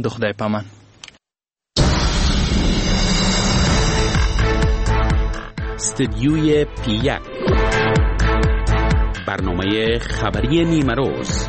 امید خدای پامان. استدیوی پی1 برنامه خبری نیمروز.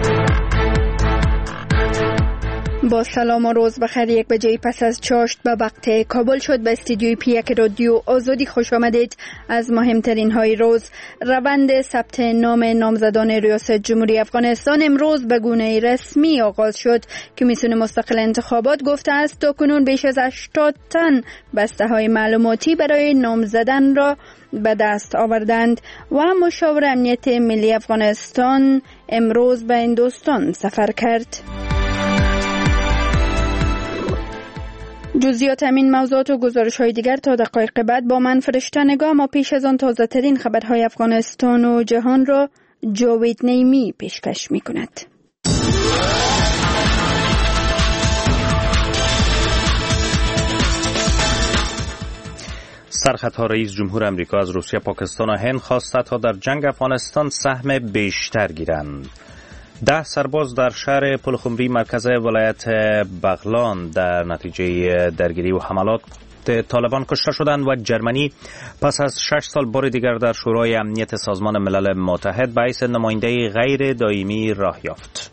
با سلام و روز بخیر. 1 بجه پس از چاشت به وقت کابل شد. به استودیوی پی1 رادیو آزادی خوش آمدید. از مهمترین های روز: روند ثبت نام نامزدان ریاست جمهوری افغانستان امروز به گونه رسمی آغاز شد. کمیسیون مستقل انتخابات گفته است تاکنون بیش از 80 تن بسته های معلوماتی برای نام زدن را به دست آوردند. و مشاور امنیت ملی افغانستان امروز به هندوستان سفر کرد. جزئیات همین موضوعات و گزارش‌های دیگر تا دقایق بعد با من فرشته نگاه. ما پیش از آن تازه ترین خبرهای افغانستان و جهان را جاوید نیمی پیشکش می‌کند. سرخطها: رئیس جمهور امریکا از روسیه، پاکستان و هند خواسته تا در جنگ افغانستان سهم بیشتر گیرند. 10 سرباز در شهر پلخمری مرکز ولایت بغلان در نتیجه درگیری و حملات طالبان کشته شدند و جرمنی پس از 6 سال بار دیگر در شورای امنیت سازمان ملل متحد به حیث نماینده غیر دائمی راه یافت.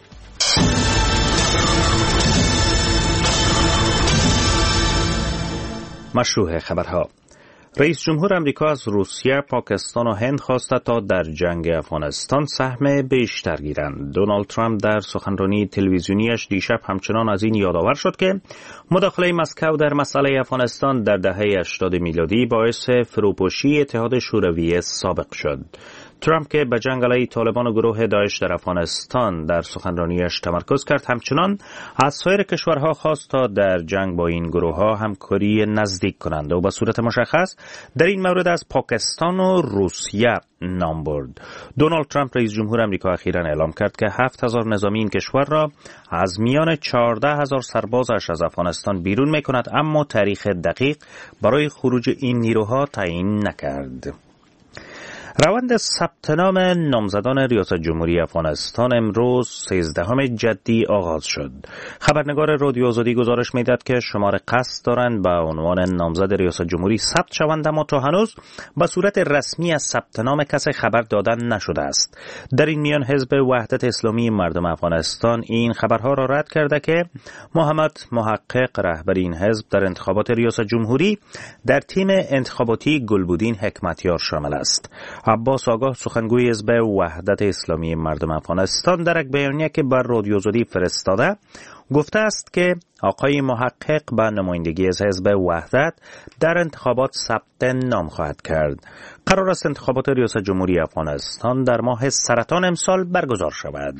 مشروع خبرها: رئیس جمهور امریکا از روسیه، پاکستان و هند خواسته تا در جنگ افغانستان سهم بیشتر گیرند. دونالد ترامپ در سخنرانی تلویزیونیش دیشب همچنان از این یادآور شد که مداخله مسکو در مسئله افغانستان در دهه 80 میلادی باعث فروپاشی اتحاد شوروی سابق شد. ترامپ که به جنگ علیه طالبان و گروه داعش در افغانستان در سخنرانیش تمرکز کرد، همچنان از سایر کشورها خواست تا در جنگ با این گروه ها همکاری نزدیک کنند و به صورت مشخص در این مورد از پاکستان و روسیه نام برد. دونالد ترامپ رئیس جمهور امریکا اخیراً اعلام کرد که 7000 نظامی این کشور را از میان 14000 سربازش از افغانستان بیرون می‌کند، اما تاریخ دقیق برای خروج این نیروها تعیین نکرد. روند ثبت نام نامزدان ریاست جمهوری افغانستان امروز 13 جدی آغاز شد. خبرنگار رادیو آزادی گزارش می‌دهد که شمار قصد دارند به عنوان نامزد ریاست جمهوری ثبت شوند، اما تا هنوز به صورت رسمی از ثبت نام کسی خبر دادن نشده است. در این میان حزب وحدت اسلامی مردم افغانستان این خبرها را رد کرده که محمد محقق، رهبر این حزب، در انتخابات ریاست جمهوری در تیم انتخاباتی گلبودین حکمتیار شامل است. عباس آگاه، سخنگوی حزب وحدت اسلامی مردم افغانستان، در یک بیانیه که بر رادیو آزادی فرستاده گفته است که آقای محقق به نمایندگی از حزب وحدت در انتخابات ثبت نام خواهد کرد. قرار است انتخابات ریاست جمهوری افغانستان در ماه سرطان امسال برگزار شود.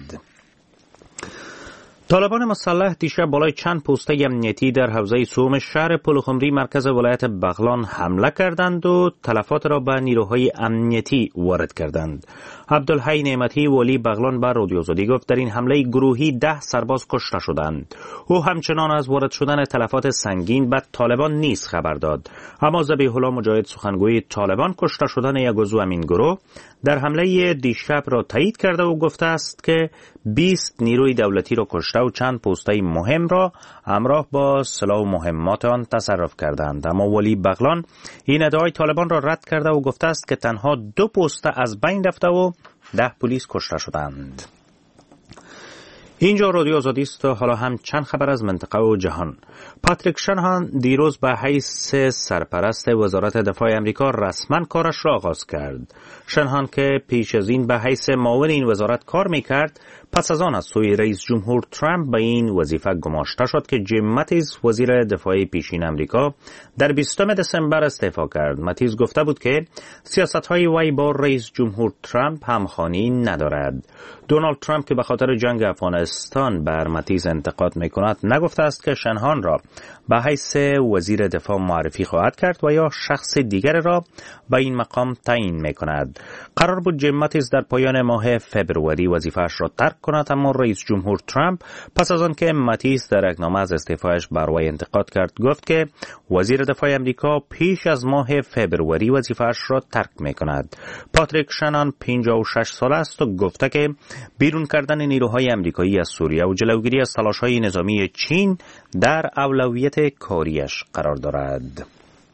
طالبان مسلح دیشب بالای چند پوسته امنیتی در حوزه سوم شهر پلخمری مرکز ولایت بغلان حمله کردند و تلفات را به نیروهای امنیتی وارد کردند. عبدالحی نعمتی، والی بغلان، به رادیو آزادی گفت در این حمله گروهی 10 سرباز کشته شدند. او همچنان از وارد شدن تلفات سنگین به طالبان نیز خبر داد. اما ذبیح الله مجاهد، سخنگوی طالبان، کشته شدن یک عضو همین گروه در حمله دیشب را تایید کرده و گفته است که 20 نیروی دولتی را کشته و چند پوسته مهم را همراه با سلاح و مهمات آن تصرف کردند. اما ولی بغلان این ادعای طالبان را رد کرده و گفته است که تنها 2 پوسته از بین رفته و 10 پلیس کشته شدند. اینجا رادیو آزادی است. حالا هم چند خبر از منطقه و جهان. پاتریک شنهان دیروز به حیث سرپرست وزارت دفاع امریکا رسما کارش را آغاز کرد. شنهان که پیش از این به حیث معاون این وزارت کار میکرد، پس از آن از سوی رئیس جمهور ترامپ به این وظیفه گماشته شد که جیم ماتیز، وزیر دفاع پیشین امریکا، در 20 دسامبر استعفا کرد. ماتیز گفته بود که سیاست‌های وی با رئیس جمهور ترامپ همخوانی ندارد. دونالد ترامپ که به خاطر جنگ افغانستان بر ماتیز انتقاد میکند، نگفته است که شنهان را به حیث وزیر دفاع معرفی خواهد کرد و یا شخص دیگر را به این مقام تعیین میکند. قرار بود جیم ماتیز در پایان ماه فبروری وظیفه‌اش را ترک کند، اما رئیس جمهور ترامپ پس از آن که ماتیس در اقنامه از استعفایش بر وی انتقاد کرد گفت که وزیر دفاع امریکا پیش از ماه فبروری وظیفه‌اش را ترک می‌کند. پاتریک شنان 56 ساله است و گفته که بیرون کردن نیروهای امریکایی از سوریه و جلوگیری از تلاش‌های نظامی چین در اولویت کاریش قرار دارد.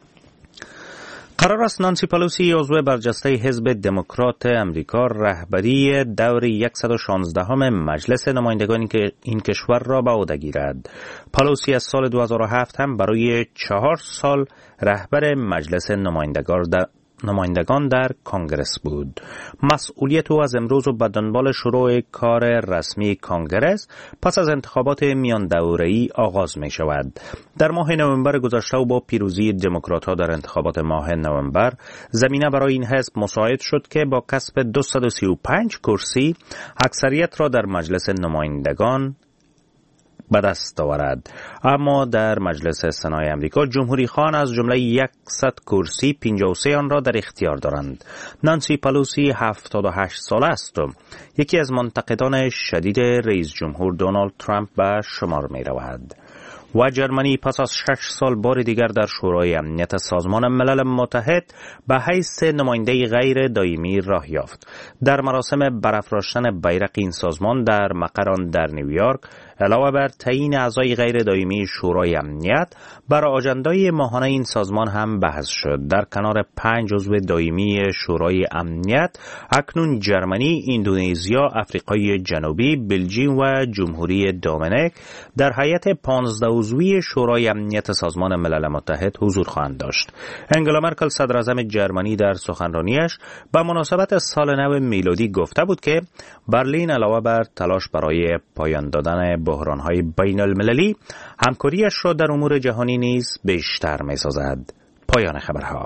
قرار است نانسی پلوسی عضو برجسته حزب دموکرات امریکا رهبری دور 116 مجلس نمایندگان این کشور را به عهده گیرد. پلوسی از سال 2007 هم برای 4 سال رهبر مجلس نمایندگان در کانگرس بود. مسئولیت او از امروز و به دنبال شروع کار رسمی کانگرس پس از انتخابات میان دوره‌ای آغاز می شود. در ماه نوامبر گذشته و با پیروزی دموکرات‌ها در انتخابات ماه نوامبر زمینه برای این حزب مساعد شد که با کسب 235 کرسی اکثریت را در مجلس نمایندگان به دست آورد. اما در مجلس سنای امریکا جمهوری خواهان از جمله 100 کرسی 53 آن را در اختیار دارند. نانسی پلوسی 78 ساله است و یکی از منتقدان شدید رئیس جمهور دونالد ترامپ به شمار می رود. و جرمنی پس از 6 سال بار دیگر در شورای امنیت سازمان ملل متحد به حیث نماینده غیر دائمی راه یافت. در مراسم برافراشتن بیرق این سازمان در مقر آن در نیویورک علاوه بر تعیین اعضای غیر دائمی شورای امنیت، بر آجندای ماهانه این سازمان هم بحث شد. در کنار 5 عضو دائمی شورای امنیت اکنون جرمنی، اندونزیا، آفریقای جنوبی، بلژیم و جمهوری دومینیک در هیئت 15 عضوی شورای امنیت سازمان ملل متحد حضور خواهند داشت. انگلا مرکل صدراعظم جرمنی در سخنرانیش به مناسبت سال نو میلادی گفته بود که برلین علاوه بر تلاش برای پایان دادن بحران‌های بین المللی، همکاریش را در امور جهانی نیز بیشتر می‌سازد. پایان خبرها.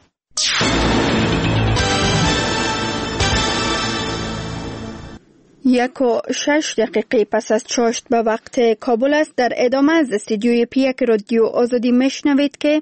1:06 پس از چاشت به وقت کابل است. در ادامه از استودیوی پیک رادیو آزادی میشنوید که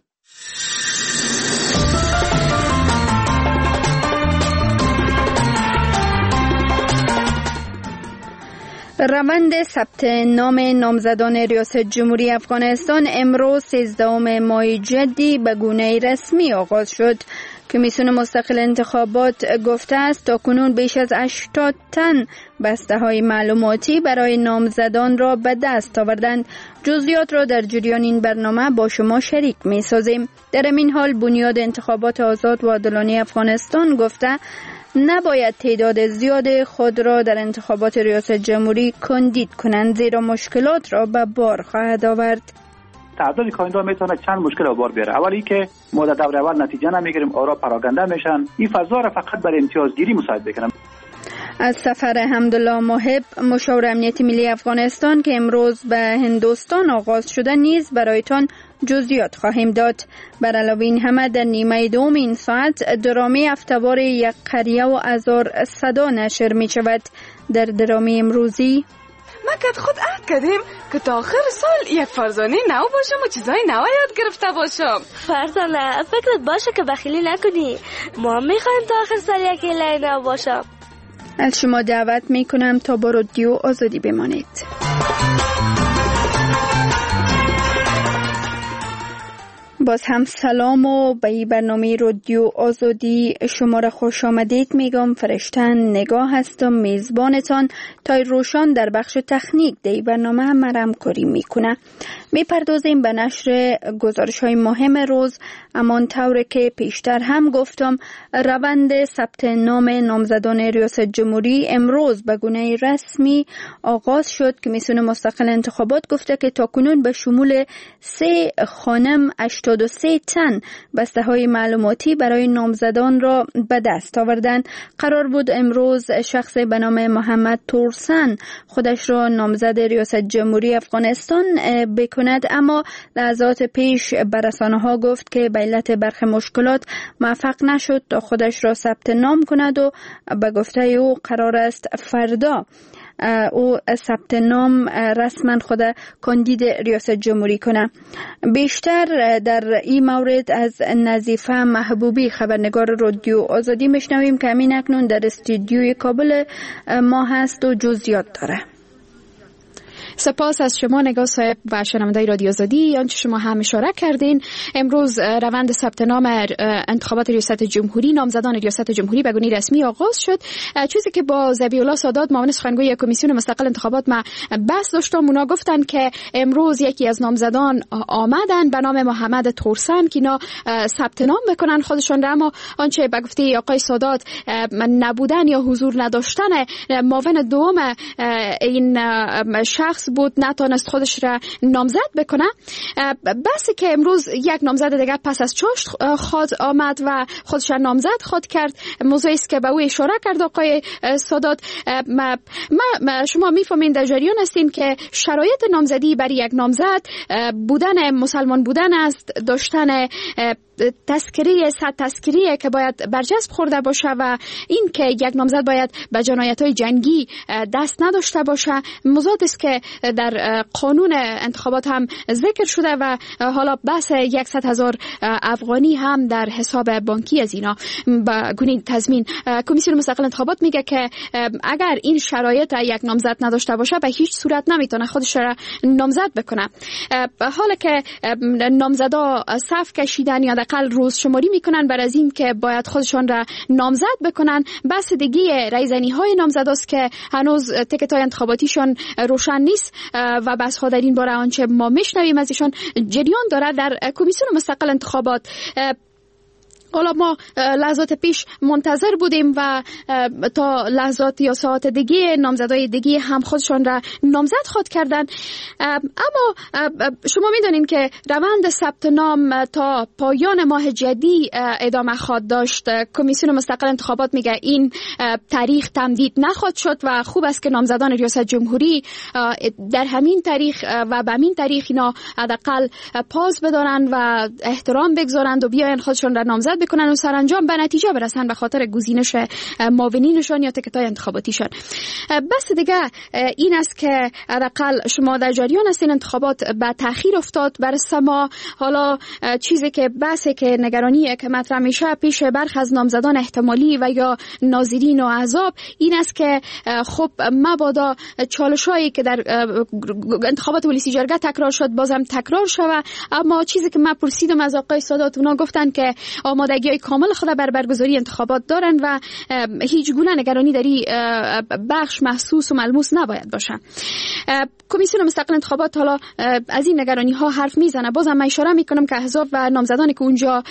روند ثبت نام نامزدان ریاست جمهوری افغانستان امروز 13 ماه جدی به گونه رسمی آغاز شد. کمیسیون مستقل انتخابات گفته است تاکنون بیش از 80 تن بسته های معلوماتی برای نامزدان را به دست آوردند. جزئیات را در جریان این برنامه با شما شریک می سازیم. در این حال بنیاد انتخابات آزاد و عادلانه افغانستان گفته نباید تعداد زیاد خود را در انتخابات ریاست جمهوری کاندید کنند، زیرا مشکلات را به بار خواهد آورد. تعداد کاندیدا میتونه چند مشکل رو بار بیاره. اولی که ما در دور اول نتیجه نمیگیریم، آرا پراگنده میشن. این فضا را فقط برای امتیازگیری مساعد بکنم. از سفر حمدالله محب مشاور امنیت ملی افغانستان که امروز به هندوستان آغاز شده نیز برایتان جزئیات خواهیم داد. بر علاوه این همه در نیمه دوم این ساعت درامه هفته‌وار یک قریه و هزار صدا نشر می شود. در درامه امروزی ما که خود عهد کردیم که تا آخر سال یک فرزانه نو باشم و چیزای نو یاد گرفته باشم. فرزانه فکرت باشه که بخیلی نکنی، ما میخوایم تا آخر سال یک ایله نو باشم. از شما دعوت میکنم تا با رادیو آزادی بمانید. باز هم سلام و به این برنامه رادیو آزادی شما را خوش آمدید میگم. فرشتن نگاه هستم، میزبانتان. تا روشان در بخش تکنیک در برنامه هم همکاری میکنه. میپردازیم به نشر گزارش های مهم روز. امان طوره که پیشتر هم گفتم روند ثبت نام نامزدان ریاست جمهوری امروز به گونه رسمی آغاز شد. کمیسیون مستقل انتخابات گفته که تاکنون به شمول 3 خانم 83 تن بسته های معلوماتی برای نامزدان را به دست آوردن. قرار بود امروز شخص به نام محمد تورسن خودش را نامزد ریاست جمهوری افغانستان بکند، اما لحظات پیش به رسانه‌ها گفت که به علت برخی مشکلات موفق نشد تا خودش را ثبت نام کند و به گفته او قرار است فردا او ثبت نام رسما خود کاندید ریاست جمهوری کنه. بیشتر در این مورد از نظیفه محبوبی خبرنگار رادیو آزادی میشنویم که همین اکنون در استودیوی کابل ما هست و جزئیات داره. سپاس از شما نگاه صاحب و شنوندگان رادیو آزادی. آنچه شما هم اشاره کردین، امروز روند ثبت نام انتخابات ریاست جمهوری، نامزدان ریاست جمهوری به گونه رسمی آغاز شد. چیزی که با ذبیح الله سادات معاون سخنگوی کمیسیون مستقل انتخابات ما بحث داشتم، اونا گفتن که امروز یکی از نامزدان آمدن به نام محمد تورسن که اینا ثبت نام بکنن خودشون را، اما آنچه به گفته آقای سادات نبودن یا حضور نداشتن معاون دوم این شخص بود نتونست خودش را نامزد بکنه. بسی که امروز یک نامزد دیگر پس از چاشت خود آمد و خودش را نامزد خود کرد، موضوعی است که به او اشاره کرد آقای سادات. شما میفهمین در جریان هستین که شرایط نامزدی برای یک نامزد بودن مسلمان بودن است، داشتن تذکره صد تذکره که باید برجسب خورده باشه و این که یک نامزد باید به جنایت‌های جنگی دست نداشته باشه، موضوعی است که در قانون انتخابات هم ذکر شده و حالا بحث 100,000 افغانی هم در حساب بانکی از اینا با گونه تضمین. کمیسیون مستقل انتخابات میگه که اگر این شرایط یک نامزد نداشته باشه به هیچ صورت نمیتونه خودش را نامزد بکنه. حالا که نامزدا صف کشیدن یا حداقل روز شماری میکنن بر از این که باید خودشان را نامزد بکنن، بس دیگه رایزنی های نامزداست که هنوز تیکت های انتخاباتیشان روشن نیست و بس ها در این باره آنچه ما میشنویم از ایشان جریان داره در کمیسیون مستقل انتخابات. حالا ما لحظات پیش منتظر بودیم و تا لحظات یا ساعت دیگه نامزدای دیگه هم خودشان را نامزد خود کردن. اما شما میدونین که روند ثبت نام تا پایان ماه جدی ادامه خواهد داشت. کمیسیون مستقل انتخابات میگه این تاریخ تمدید نخواهد شد و خوب است که نامزدان ریاست جمهوری در همین تاریخ و به همین تاریخ اینا حداقل پاس بدارن و احترام بگذارند و بیاین خودشان را نامزد بکنن و سرانجام به نتیجه برسن به خاطر گزینش معاونینشان یا تیکت‌های انتخاباتیشان. بس دیگه این است که حداقل شما در جریان هستین انتخابات به تأخیر افتاد بر سما. حالا چیزی که بحثی که نگرانیه که مطرح میشه پیش برخی از نامزدان احتمالی و یا ناظرین و احزاب این است که خب مبادا چالشایی که در انتخابات ولسی جرگه تکرار شد بازم تکرار شود. اما چیزی که من پرسیدم از آقای سادات، اونا گفتن که آمادگی کامل خود بر برگزاری انتخابات دارن و هیچ گونه نگرانی در این بخش محسوس و ملموس نباید باشه. کمیسیون مستقل انتخابات حالا از این نگرانی ها حرف میزنه. بازم من اشاره میکنم که احزاب و نامزدانی که اونجا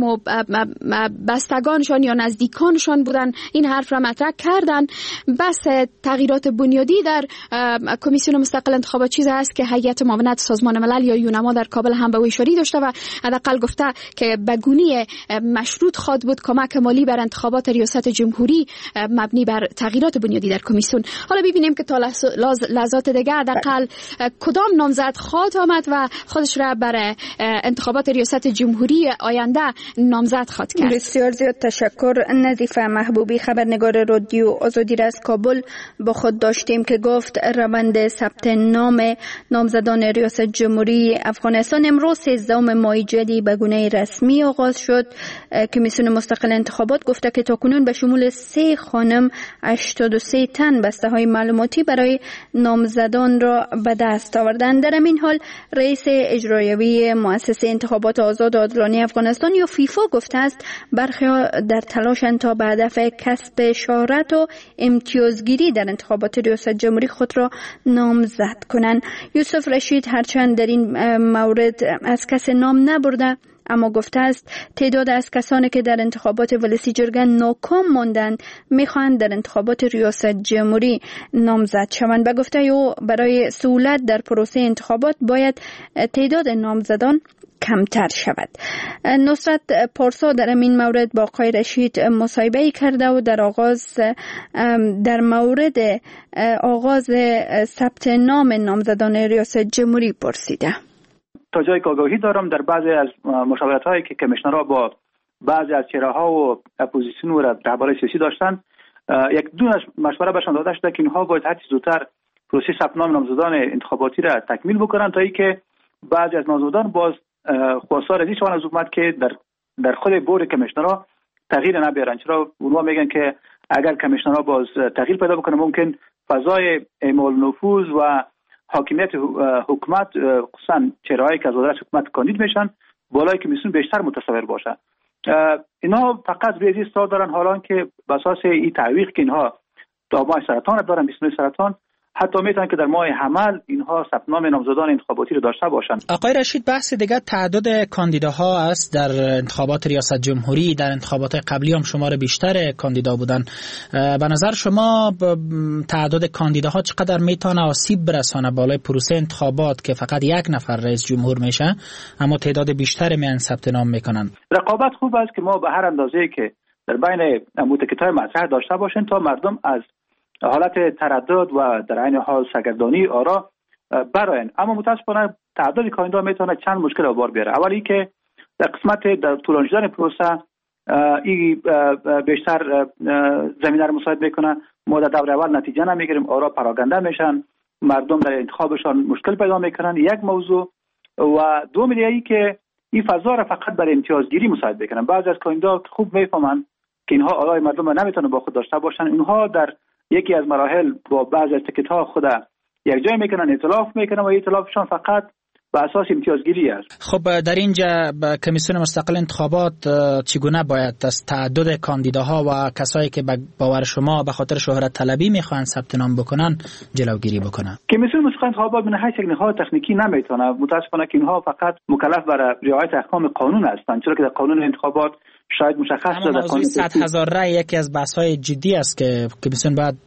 بستگانشان یا نزدیکانشان بودن این حرف را مطرح کردن. بس تغییرات بنیادی در کمیسیون مستقل انتخابات چیز است که هیئت معاونت سازمان ملل یا یونما در کابل هم به او اشاره داشته و حداقل گفته که به گونه مشروط خواهد بود کمک مالی بر انتخابات ریاست جمهوری مبنی بر تغییرات بنیادی در کمیسیون. حالا ببینیم که تا لحظات دیگه حداقل کدام نامزد خواهد آمد و خودش را بر انتخابات ریاست جمهوری آینده نامزد خواهد کرد. بسیار زیاد تشکر. نظیفه محبوبی خبرنگار رادیو آزادی را از کابل با خود داشتیم که گفت روند ثبت نام نامزدان ریاست جمهوری افغانستان امروز 13 ماه جدی به گونه رسمی آغاز شد. کمیسیون مستقل انتخابات گفته که تاکنون به شمول 3 خانم 83 تن بسته های معلوماتی برای نامزدان را به دست آوردند. در این حال رئیس اجرایی مؤسسه انتخابات آزاد و عادلانه افغانستان یا فیفا گفته است برخی در تلاشند تا به هدف کسب شهرت و امتیازگیری در انتخابات ریاست جمهوری خود را نامزد کنند. یوسف رشید هرچند در این مورد از کس نام نبرده اما گفته است تعداد از کسانی که در انتخابات ولسی جرگه ناکام ماندند میخواهند در انتخابات ریاست جمهوری نامزد شوند. به گفته او برای سهولت در پروسه انتخابات باید تعداد نامزدان کمتر شود. نصرت پارسا در این مورد با آقای رشید مصاحبه کرده و در مورد آغاز ثبت نام نامزدان ریاست جمهوری پرسیده. تا جایی که آگاهی دارم در بعضی از مشاورت‌هایی که کمیشنرها با بعضی از چهره‌ها و اپوزیسیون و رهبران سیاسی داشتن یک دو مشوره بهشان داده شده که اینها باید هر زودتر پروسه ثبت نام نامزدان انتخاباتی را تکمیل بکنن تا اینکه بعضی از نامزدان باز خواستار از این شوند از حکومت که در خود بورد کمیشنرها تغییر نبیارن. چرا اونها میگن که اگر کمیشنرها باز تغییر پیدا بکنه ممکن فضای اعمال نفوذ و حاکمیت حکومت خصوصا چهرهایی که از وزارت حکومت کاندید میشن بالای کمیسیون بیشتر متصور باشه. اینها فقط روی اصرار دارن حالا که به اساس این تعویق که اینها تا ماه سرطان دارن 29 سرطان حتی میتونن که در ماه حمل اینها ثبت نام نامزدان انتخاباتی رو داشته باشن. آقای رشید، بحث دیگه تعداد کاندیداها است. در انتخابات ریاست جمهوری در انتخابات قبلی هم شمار بیشتر کاندیدا بودن. به نظر شما تعداد کاندیداها چقدر میتونه آسیب برسانه بالای پروسه انتخابات که فقط یک نفر رئیس جمهور میشه اما تعداد بیشتری میان ثبت نام میکنن؟ رقابت خوب است که ما به هر اندازه‌ای که در بین متکی‌های مطرح داشته باشیم تا مردم از حالت تردد و در عین حال سرگردانی آرا براین. اما متاسفانه تعداد کاندیدا میتونه چند مشکل بار بیاره. اولی که در قسمت در طولانی شدن پروسه این بیشتر زمینه رو مساعد میکنه. ما در دوره اول نتیجه نمیگیریم، آرا پراکنده میشن، مردم در انتخابشان مشکل پیدا میکنن، یک موضوع. و دوم دیگه که این فضا را فقط برای امتیازگیری مساعد میکنن. بعضی از کاندیدا خوب میفهمن که اینها آرای مردم را نمیتونه با خود داشته باشن، اینها در یکی از مراحل با بعضی از تکت‌ها خود یک جای میکنن، ائتلاف میکنن و ائتلافشان فقط به اساس امتیازگیری است. خب در اینجا کمیسیون مستقل انتخابات چگونه باید از تعدد کاندیداها و کسایی که باور شما به خاطر شهرت طلبی میخوان ثبت نام بکنن جلوگیری بکنه؟ کمیسیون مستقل انتخابات من حیث یک نهاد تکنیکی نمیتونه. متاسفانه که اینها فقط مکلف برای رعایت احکام قانون هستند، چرا که در قانون انتخابات شاید مشخص شده. موضوع 100,000 رای یکی از بحث‌های جدی است که کمیسیون باید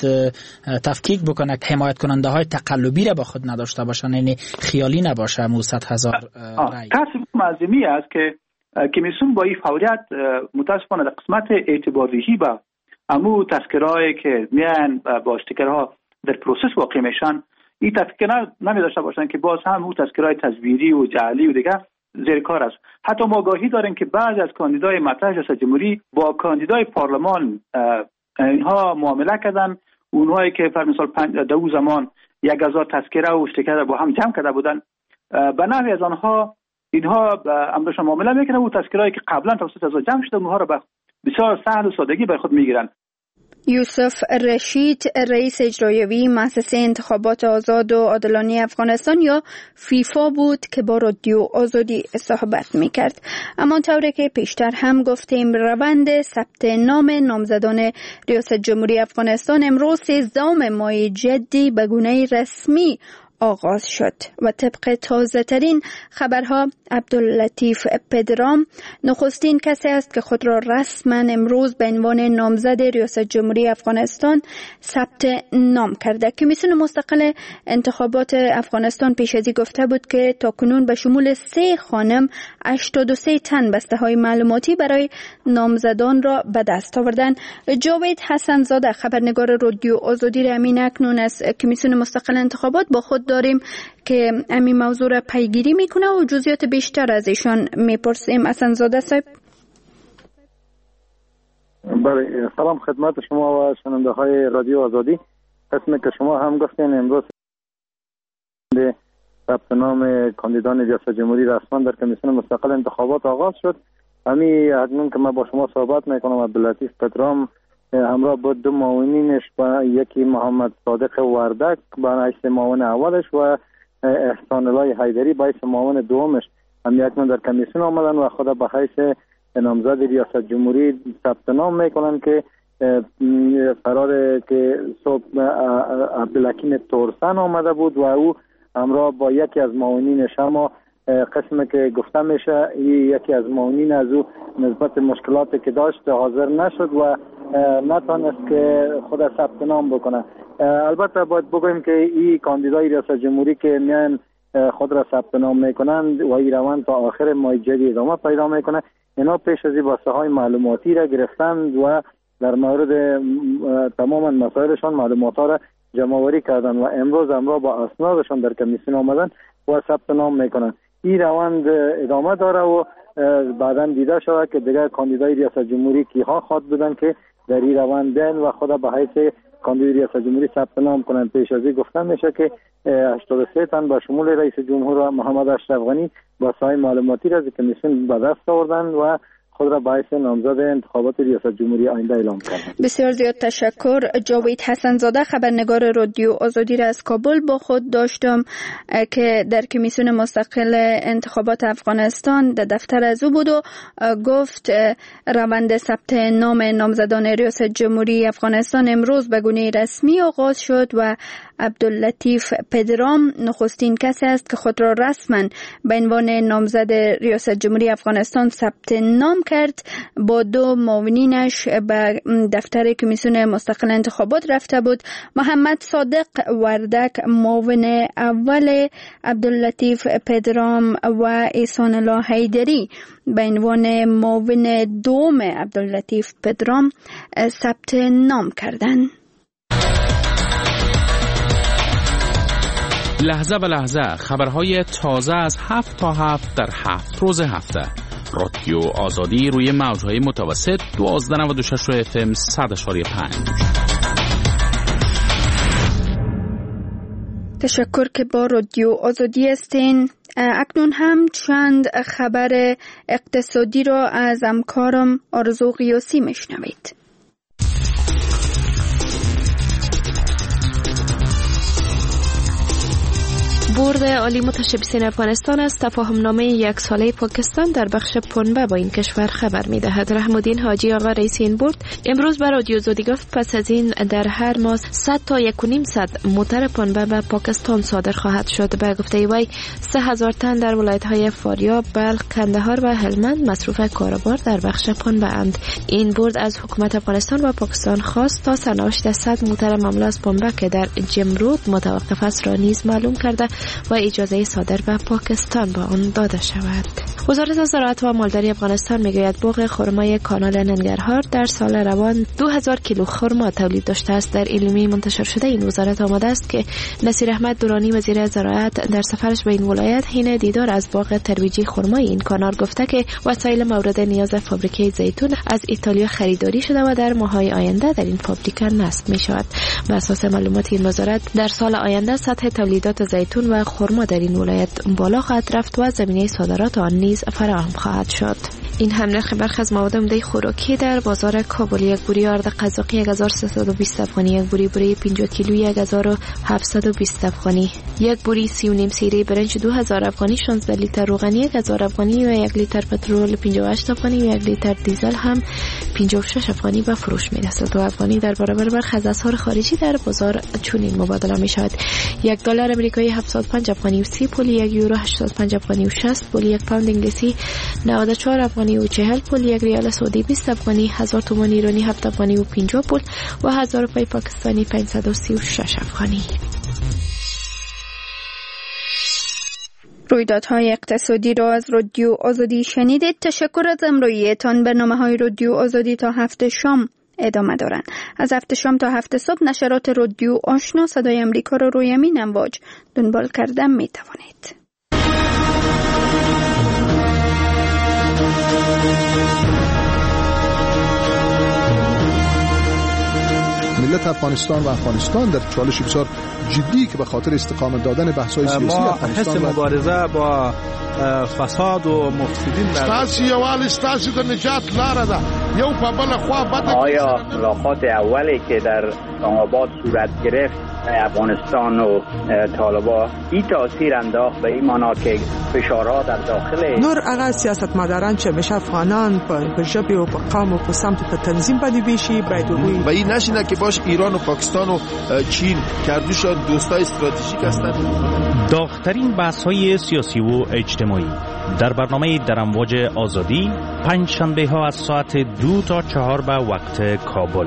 تفکیک بکنه، حمایت کننده های تقلبی را با خود نداشته باشن، یعنی خیالی نباشه. 100,000 رای کسب معظمی است که کمیسیون با این فوریت متاسفانه در قسمت اعتباریهی با امو تذکرهایی که میان با استیکرها در پروسس واقع میشن این تذکر نمی داشته باشن که باز هم اون تذکرهای تزویری و جعلی و دیگه زیر کار است. حتی ما آگاهی داریم که بعضی از کاندیدای مطرح ریاست جمهوری با کاندیدای پارلمان اینها معامله کردن. اونهایی که پر مثال دو زمان 1000 تذکره و استیکر با هم جمع کرده بودن، به نحوی از آنها اینها امرشان معامله میکنن و تذکرهایی که قبلا توسط از جمع شده اونها را به بسیار سهل و سادگی بر خود میگیرن. یوسف رشید، رئیس اجرایی مؤسسه انتخابات آزاد و عادلانه افغانستان یا فیفا بود که با رادیو آزادی صحبت میکرد. اما طوری که پیشتر هم گفتیم روند ثبت نام نامزدان ریاست جمهوری افغانستان امروز 13 ماه جدی به گونه رسمی آغاز شد و طبق تازه ترین خبرها عبداللطیف پدرام نخستین کسی است که خود را رسما امروز به عنوان نامزد ریاست جمهوری افغانستان ثبت نام کرده. کمیسیون مستقل انتخابات افغانستان پیش از این گفته بود که تاکنون به شمول 3 خانم 83 تن بسته های معلوماتی برای نامزدان را به دست آوردن. جاوید حسن زاده خبرنگار رادیو آزادی را همین اکنون از کمیسیون مستقل انتخابات با خود داریم که همین موضوع را پیگیری میکنه و جزئیات بیشتر از ایشان میپرسیم. حسن زاده صاحب. بله، سلام خدمت شما و شنونده های رادیو آزادی. قسمی که شما هم گفتین امروز ثبت نام کاندیدان ریاست جمهوری رسما در کمیسیون مستقل انتخابات آغاز شد. همین اکنون که من با شما صحبت میکنم عبداللطیف پدرام همراه با 2 معاونینش و یکی محمد صادق وردک به حیث معاون اولش و احسان الله حیدری به حیث معاون دومش هم اکنون در کمیسیون آمدن و خود به حیث نامزد ریاست جمهوری ثبت نام میکنن که قراره که صبح عبدالحکیم تورسن آمده بود و او همراه با یکی از معاونینش، اما قسمی که گفته میشه یکی از معاونین از او نسبت مشکلاتی که داشت حاضر نشد و نتونست که خود ثبت نام بکنه. البته باید بگویم که این کاندیدای ریاست جمهوری که میان خود را ثبت نام میکنند و این روند تا آخر ماه جدی ادامه پیدا میکنه. اینا پیش از این واسه های معلوماتی را گرفتند و در مورد تماما مسائلشان معلومات ها را جمع آوری کردن و امروز همراه با اسنادشان در کمیسیون آمدن و ثبت نام میکنن. این روند ادامه داره و بعداً دیده شده که دیگر کاندیدای ریاست جمهوری کیها خواد بودن که در این روند و خود به حیث کاندید ریاست جمهوری ثبت نام کنند. پیش از این گفته میشه که 83 تن با شمول رئیس جمهور محمد اشرف غنی با سای معلوماتی را کمیسیون به دست آوردن و خود را باعث نامزد انتخابات ریاست جمهوری آینده اعلام کردند. بسیار زیاد تشکر. جاوید حسن‌زاده، خبرنگار رادیو آزادی را از کابل با خود داشتم که در کمیسیون مستقل انتخابات افغانستان در دفتر از او بود و گفت روند ثبت نام نامزدان ریاست جمهوری افغانستان امروز به گونه رسمی آغاز شد و عبداللطیف پدرام نخستین کسی است که خود را رسما به عنوان نامزد ریاست جمهوری افغانستان ثبت نام کرد. با دو معاونینش به دفتر کمیسیون مستقل انتخابات رفته بود. محمد صادق وردک معاون اول عبداللطیف پدرام و احسان الله حیدری به عنوان معاون دوم عبداللطیف پدرام ثبت نام کردند. لحظه به لحظه خبرهای تازه از 7 تا 7 در 7 روز هفته. رادیو آزادی روی موجهای متوسط 1296 FM 100.5. تشکر که با رادیو آزادی هستین. اکنون هم چند خبر اقتصادی را از همکارم آرزو قیاسی میشنوید. بورد عالی متشبثین افغانستان از تفاهمنامه یک ساله پاکستان در بخش پنبه با این کشور خبر می‌دهد. رحم الدین حاجی آقا رئیس این بورد امروز بر رادیو آزادی گفت پس از این در هر ماه 100 تا 1.5 موتر پنبه به پاکستان صادر خواهد شد. به گفته وی 3000 تن در ولایت‌های فاریاب، بلخ، کندهار و هلمند مصروف کاروبار در بخش پنبه اند. این بورد از حکومت افغانستان و پاکستان خواست تا سرنوشت 100 موتر مملو از پنبه که در جمرود متوقف است را نیز معلوم کرده و اجازه صادر به پاکستان با آن داده شود. وزارت زراعت و مالداری افغانستان میگوید باغ خرمای کانال ننگرهار در سال روان 2000 کیلو خرما تولید داشته است. در اعلامیه منتشر شده این وزارت آمده است که نصیر احمد درانی وزیر زراعت در سفرش به این ولایت حین دیدار از باغ ترویجی خرمای این کانال گفته که وسایل مورد نیاز فابریکه زیتون از ایتالیا خریداری شده و در ماه‌های آینده در این فابریکه نصب می شود. بر اساس معلومات این وزارت در سال آینده سطح تولیدات زیتون و خرما در این ولایت بالا خواهد رفت و زمینه صادرات آن نیز فراهم خواهد شد. این حمله برخی از مواد عمده خوراکی در بازار کابل: یک بوری آرد قزاقی 1320 افغانی، یک بوری 50 کیلو 1720 افغانی، یک بوری 3.5 سیره برنج 2000 افغانی، 16 لیتر روغنی 1000 افغانی و 1 لیتر پترول 58 افغانی و 1 لیتر دیزل هم 56 افغانی به فروش می‌رسد. 2 افغانی در برابر برخی از اسعار خارجی در بازار چنین مبادله می‌شود: $1 آمریکایی 75 افغانی و 30 پول، 1 یورو 85 افغانی و 60 پول، 1 پوند انگلیسی 94 افغانی و 40 پول، 1 ریال سعودی 20 افغانی، 1000 تومان ایرانی 7 افغانی و 50 پول و 1000 روپیه پاکستانی 536 افغانی. رویدادهای اقتصادی را از رادیو آزادی شنیدید. تشکر از همراهیتان. برنامه‌های رادیو آزادی تا 7 شام ادامه دارند. از 7 شام تا 7 صبح نشرات رادیو آشنا صدای امریکا را روی همین امواج دنبال کردن می توانید. ملت افغانستان و افغانستان در چالش بسیار جدی که به خاطر استقامت دادن بحث‌های سیاسی افغانستان حس مبارزه با فساد و مفسدین ستاسو یوال ستاسو د نجات لاره ده. یو په بل خوا بده. آیا ملاقات اولی که در اسلام آباد صورت گرفت افغانستان و طالبان این تاثیر انداخت به این معنا که فشارها در داخل نور هغه سیاستمداران چې همیشه افغانان په ژبه او په قوم او په سمت په تنظیم باندې بیشي باید وي و این نشینه که باش ایران و پاکستان و چین کردوشان دوستای استراتژیک هستند. داغ‌ترین بحث‌های سیاسی و اجتماعی در برنامه در امواج آزادی پنج شنبه ها از ساعت 2 تا 4 به وقت کابل.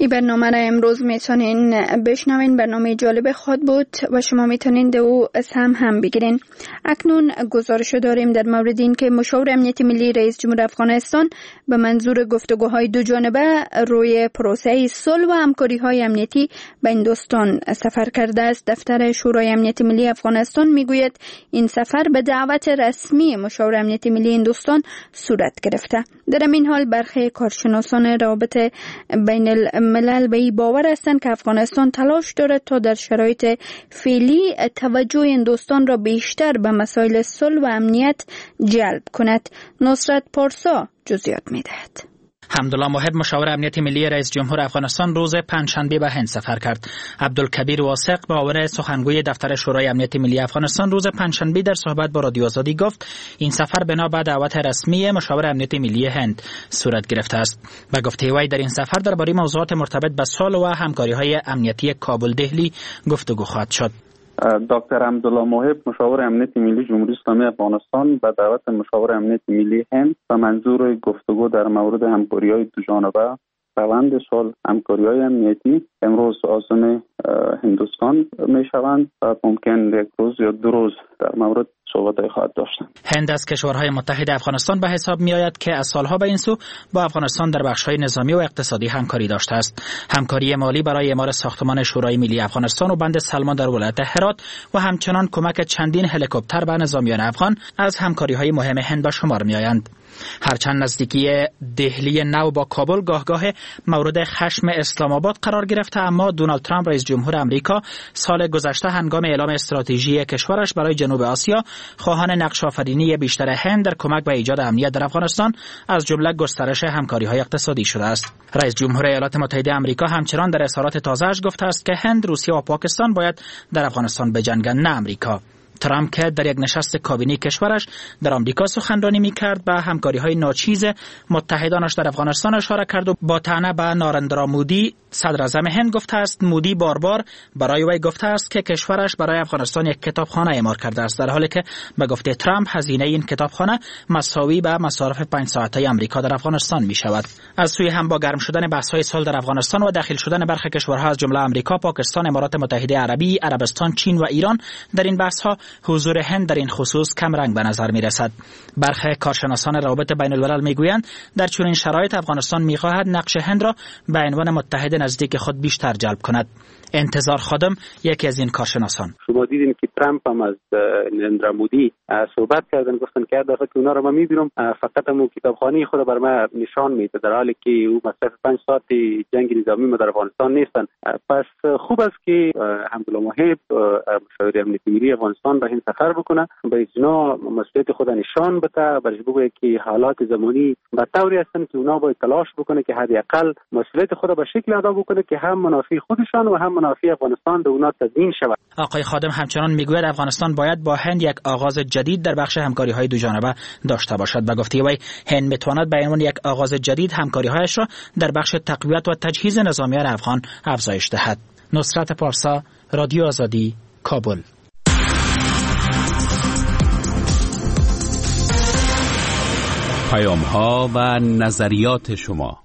این برنامه را امروز میتونین بشنوین. برنامه جالب خود بود و شما میتونین دو سهم هم بگیرین. اکنون گزارش داریم در مورد این که مشاور امنیت ملی رئیس جمهور افغانستان به منظور گفتگوهای دو جانبه روی پروسه صلح و همکاری‌های امنیتی به هندوستان سفر کرده است. دفتر شورای امنیت ملی افغانستان میگوید این سفر به دعوت رسمی مشاور امنیت ملی هندوستان صورت گرفته. در این حال برخی کارشناسان روابط بین الملل به این باور هستند که افغانستان تلاش دارد تا در شرایط فعلی توجه هندوستان را بیشتر به مسائل صلح و امنیت جلب کند. نصرت پارسا جزئیات می‌دهد. حمدالله محب مشاور امنیت ملی رئیس جمهور افغانستان روز پنجشنبه به هند سفر کرد. عبدالکبیر واثق معاون سخنگوی دفتر شورای امنیت ملی افغانستان روز پنجشنبه در صحبت با رادیو آزادی گفت این سفر بنا به دعوت رسمی مشاور امنیت ملی هند صورت گرفته است. به گفته وی در این سفر درباره موضوعات مرتبط به صلح و همکاری‌های امنیتی کابل دهلی گفتگو خواهد شد. دکتر حمدالله محب مشاور امنیت ملی جمهوری اسلامی افغانستان به دعوت مشاور امنیت ملی هند به منظور گفتگو در مورد همکاری‌های دو جانبه روند صلح همکاری‌های امنیتی امروز عازم هندوستان می‌شوند و ممکن یک روز یا دو روز در مورد صحبت‌های خواهد داشتند. هند از کشورهای متحد افغانستان به حساب می‌آید که از سالها به این سو با افغانستان در بخش‌های نظامی و اقتصادی همکاری داشته است. همکاری مالی برای اعمار ساختمان شورای ملی افغانستان و بند سلمان در ولایت هرات و همچنان کمک چندین هلیکوپتر به نظامیان افغان از همکاری‌های مهم هند به شمار می‌آیند. هرچند نزدیکی دهلی نو با کابل گاهگاه مورد خشم اسلام آباد قرار گرفته، اما دونالد ترامپ رئیس جمهور آمریکا سال گذشته هنگام اعلام استراتژی کشورش برای جنوب آسیا خواهان نقش آفرینی بیشتر هند در کمک به ایجاد امنیت در افغانستان از جمله گسترش همکاری‌های اقتصادی شده است. رئیس جمهور ایالات متحده آمریکا همچنان در اظهارات تازه‌اش گفته است که هند، روسیه و پاکستان باید در افغانستان بجنگند، نه آمریکا. ترامپ که در یک نشست کابینه کشورش در آمریکا سخنرانی می‌کرد به همکاری‌های ناچیز متحدانش در افغانستان اشاره کرد و با طعنه به نارندرا مودی صدر اعظم هند گفته است مودی بار برای وی گفته است که کشورش برای افغانستان یک کتابخانه اعمار کرده است، در حالی که به گفته ترامپ هزینه این کتابخانه مساوی به مصارف 5 ساعته آمریکا در افغانستان می‌شود. از سوی هم با گرم شدن بحث‌های صلح در افغانستان و داخل شدن برخی کشورها از جمله آمریکا، پاکستان، امارات متحده عربی، عربستان، چین و ایران در این بحث‌ها حضور هند در این خصوص کم رنگ به نظر می رسد. برخی کارشناسان روابط بین الملل می گویند در چنین شرایط افغانستان می خواهد نقش هند را به عنوان متحد نزدیک خود بیشتر جلب کند. انتظار خادم یکی از این کارشناسان: شما دیدین که ترامپ هم از نریندرا مودی صحبت کردن، گفتن که هر دفعه که اونا رو من میبینم فقط همون کتابخانه خود بر من نشان میده، در حالی که او مصرف 5 ساعت جنگ نظامی ما در افغانستان نیستن. پس خوب است که حمدالله محب مشاور امنیت ملی افغانستان به این سفر بکنه، به اینا مسئولیت خود نشان بده، برش بگه که حالات زمانی به طوری هستن که اونا باید تلاش بکنه که حداقل مسئولیت خود به شکل ادا بکنه که هم منافع خودشان و هم منافع افغانستان به اونا تضمین شود. آقای خادم همچنان میگوید افغانستان باید با هند یک آغاز جدید در بخش همکاری‌های دو جانبه داشته باشد. به گفته وی هند میتواند به عنوان یک آغاز جدید همکاری‌هایش را در بخش تقویت و تجهیز نظامیان افغان افزایش دهد. نصرت پارسا، رادیو آزادی، کابل. پیام‌ها و نظریات شما.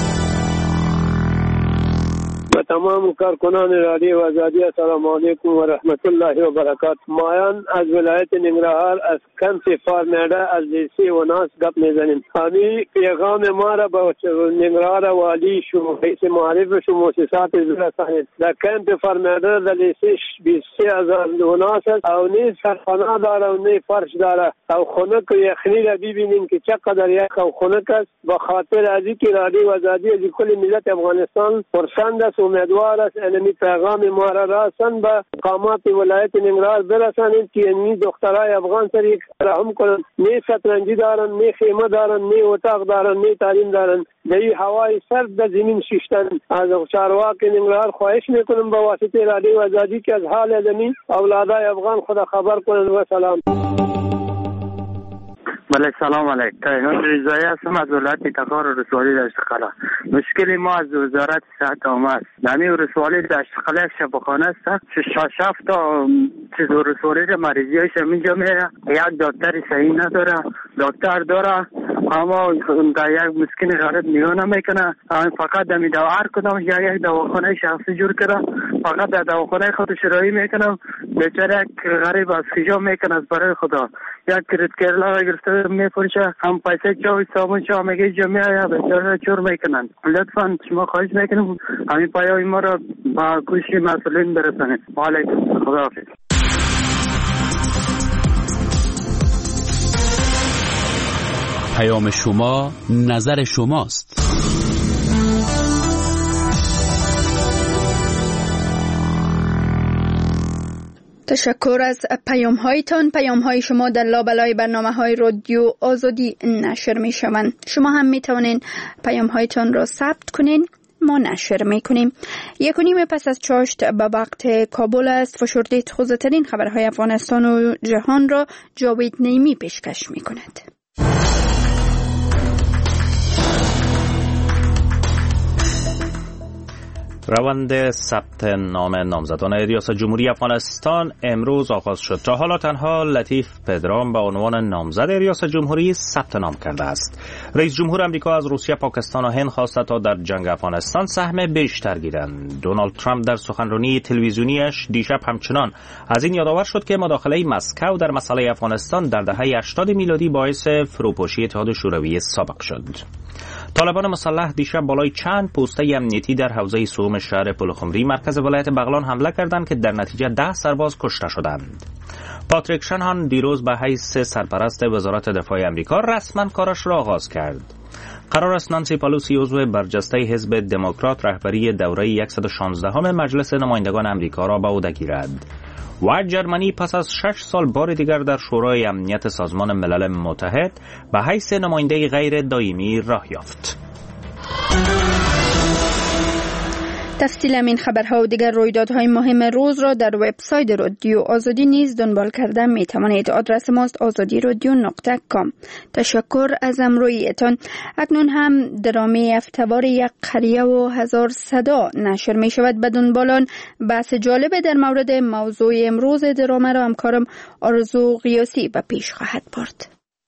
تمام کارکنان رادیو آزادی السلام علیکم و رحمت الله و برکاته. مایان از ولایت ننگرهار از کمپ فارمیده از لیسی و ناس گپ میزنیم. همین پیغام ما را به ننگرهار والی شما رئیس معرف شما مؤسسات برسانید. در کمپ فارمیده در لیسی 23000 ناس او نه سرخانه داره و نه فرش داره او خنک یخنی را ببینیم که چقدر یخ او خنک است. به خاطر از اینکه رادیو آزادی از کل ملت افغانستان پرسند است، امیدوار است انمی پیغام ما را رسان به مقامات ولایت ننگرهار برسانید که این دخترای افغان سر یک رحم کنند. نه شطرنجی دارن، نه خیمه دارن، نه اتاق دارن، نه تعلیم دارن، در هوای سرد در زمین شیشتن. از چارواک ننگرهار خواهش میکنم به واسطه رادیو آزادی که از حال زمین اولادای افغان خدا خبر کنند. و سلام. بله سلام علیکم. تایهان رضایی هستم از ولایت تکار رسوالی دشت قلعه. مشکل ما از وزارت صحت آمد نمی رسوالی دشت قلعه شفاخانه است. 6 تا چیز رسوالی مریضی هایش اینجا میره، یک دکتر صحیح نداره، دکتر داره اما در یک مسکین غریب نگاه نمیکنه. فقط دمی هر کدام یک دواخانه شخصی جور کرده، فقط در دواخانه خودش رایی میکنه. بیچاره یک غریب از خجا میکنه از برای خدا. یک کرد کرلا گرفته میفروشه، هم پیسه چای صابون چا میگه جمعه بیچاره چور میکنن. لطفا شما خواهش میکنم همین پیام ما را با گوش مسئولین برسانید. و علیکم خداحافظ. پیام شما نظر شماست. تشکر از پیام هایتان. پیام های شما در لابلای برنامه های رادیو آزادی نشر می شوند. شما هم می توانید پیام هایتان را ثبت کنین، ما نشر می کنیم. 1:30 پس از چاشت به وقت کابل است. فشرده تازه ترین خبرهای افغانستان و جهان را جاوید نیمی پیشکش می کند. روند ثبت نام نامزدان ریاست جمهوری افغانستان امروز آغاز شد. تا حالا تنها لطیف پدرام به عنوان نامزد ریاست جمهوری ثبت نام کرده است. رئیس جمهور آمریکا از روسیه، پاکستان و هند خواسته تا در جنگ افغانستان سهم بیشتر گیرند. دونالد ترامپ در سخنرانی تلویزیونیش دیشب همچنان از این یادآور شد که مداخله مسکو در مسئله افغانستان در دهه 80 میلادی باعث فروپاشی اتحاد شوروی سابق شد. طالبان مسلح دیشب بالای چند پوسته امنیتی در حوزه سوم شهر پلخمری مرکز ولایت بغلان حمله کردند که در نتیجه 10 سرباز کشته شدند. پاتریک شنهان دیروز به حیث سرپرست وزارت دفاع آمریکا رسما کارش را آغاز کرد. قرار است نانسی پالوسی عضو برجسته حزب دموکرات رهبری دوره 116 مجلس نمایندگان آمریکا را به عهده گیرد. و جرمنی پس از 6 سال بار دیگر در شورای امنیت سازمان ملل متحد به حیث نماینده غیر دائمی راه یافت. تفصیل این خبرها و دیگر رویدادهای مهم روز را در وبسایت رادیو آزادی نیز دنبال کرده می توانید. آدرس ماست azadiradyo.com. تشکر از همراهیتان. اکنون هم درامه افتوار یک قریه و هزار صدا نشر می شود. به دنبال بحث جالب در مورد موضوع امروز درامه را همکارم آرزو قیاسی به پیش خواهد برد.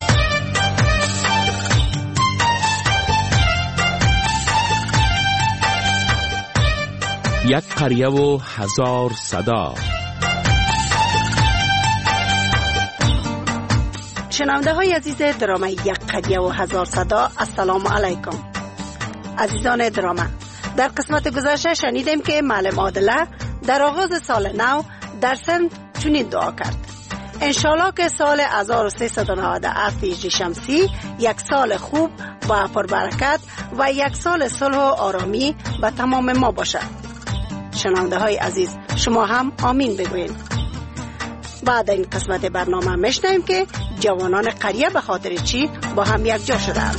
یک قریه و هزار صدا. شنونده های عزیز درامه یک قریه و هزار صدا، السلام علیکم. عزیزان درامه، در قسمت گذشته شنیدیم که معلم عادله در آغاز سال نو در سند چنین دعا کرد: انشالله که سال 1397 هجری شمسی یک سال خوب و پربرکت و یک سال صلح و آرامی به تمام ما باشد. شنونده های عزیز، شما هم آمین بگوین. بعد این قسمت برنامه میشنویم که جوانان قریه به خاطر چی با هم یک جا شدند.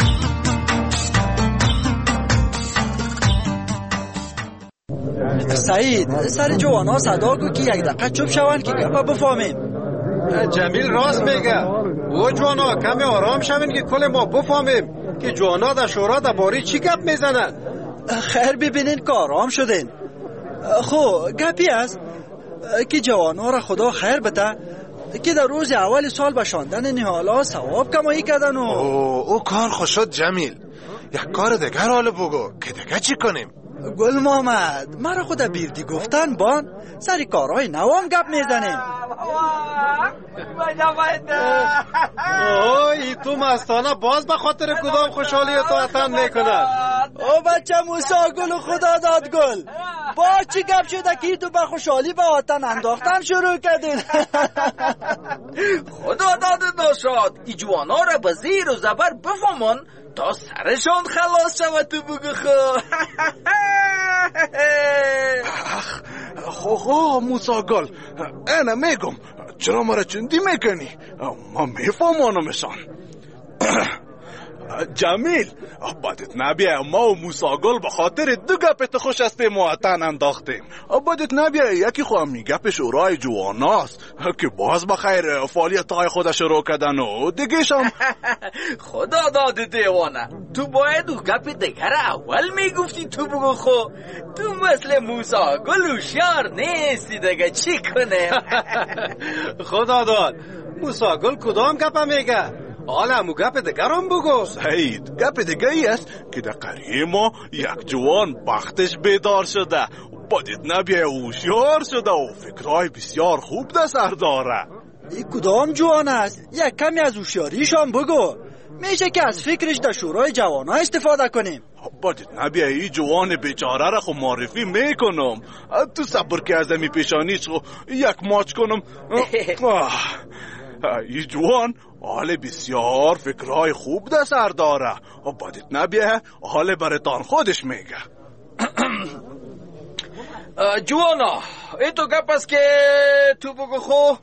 سعید، سر جوانا صدا کو که یک دقیقه چوب شوند که گپا بفهمیم. جمیل راست میگه. او جوانا کمی آرام شوین که کل ما بفهمیم که جوانا در شورا درباره چی گپ میزنن. خیر ببینین که آرام شدین. خو گپی است که جوانا را خدا خیر بده که در روز اول سال به شاندن نهالا ثواب کمایی کردن. او کار خوش شد جمیل. یک کار دیگر حال بگو که دیگه چی کنیم؟ گل محمد، مرا خود بیردی گفتن بان سری کارهای نوام گپ میزنیم. اوه تو مستانه باز به خاطر کدام خوشحالی تو اتن میکنن؟ او بچه موسی گل خدا داد گل، با چی گپ شده که تو به خوشحالی به آتن انداختن شروع کردین؟ خدا داد ناشاد ای جوانا را به زیر و زبر بفهمون تا سرشان خلاص شود. تو بگو خو موسی گل، انا میگم چرا مرا چندی میکنی؟ ما میفهمانمشان. جمیل، بدت نبیه ما و موسی گل به خاطر دو گپت خوش هستیم و اتن انداختیم. بدت نبیه یکی خواهم گپ شورای جواناست که باز بخیر فعالیت های خود شروع کردن و دیگه شم. خدا داد دیوانه، تو باید و گپ دیگر اول میگفتی. تو بگو خو تو مثل موسی گل هوشیار نیستی دیگه چی کنه؟ خدا داد موسی گل کدام گپ میگه؟ حالا همو گپ دیگرم بگو. سعید، گپ دیگه ای است که در قریه ما یک جوان بختش بیدار شده، بدید نبیه هوشیار شده و فکرهای بسیار خوب در سر داره. این کدام جوان است؟ یک کمی از هوشیاریشان بگو. میشه که از فکرش در شورای جوانان استفاده کنیم. بدید نبیه این جوان بیچاره را خو معرفی میکنم. تو صبر که از می پیشانیش خو یک ماچ کنم. این جوان حال بسیار فکرهای خوب در سر داره و بدید نبیه حال برتان خودش میگه. جوانا ای تو گپ است که تو بگو خو.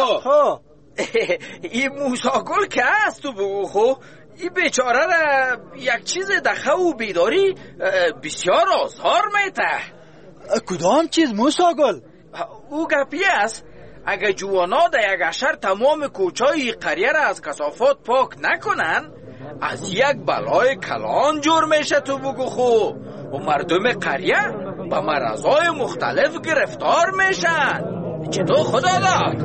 این موسی گل که است تو بگو خو. این بیچاره را یک چیز دخه و بیداری بسیار آزار میته. کدام چیز موسی گل؟ او گپی است اگه جوانا در یک اشر تمام کوچای قریه را از کثافات پاک نکنن از یک بلای کلان جور میشه تو بگو خو و مردم قریه با مرضای مختلف گرفتار میشن. چطور خدا داد؟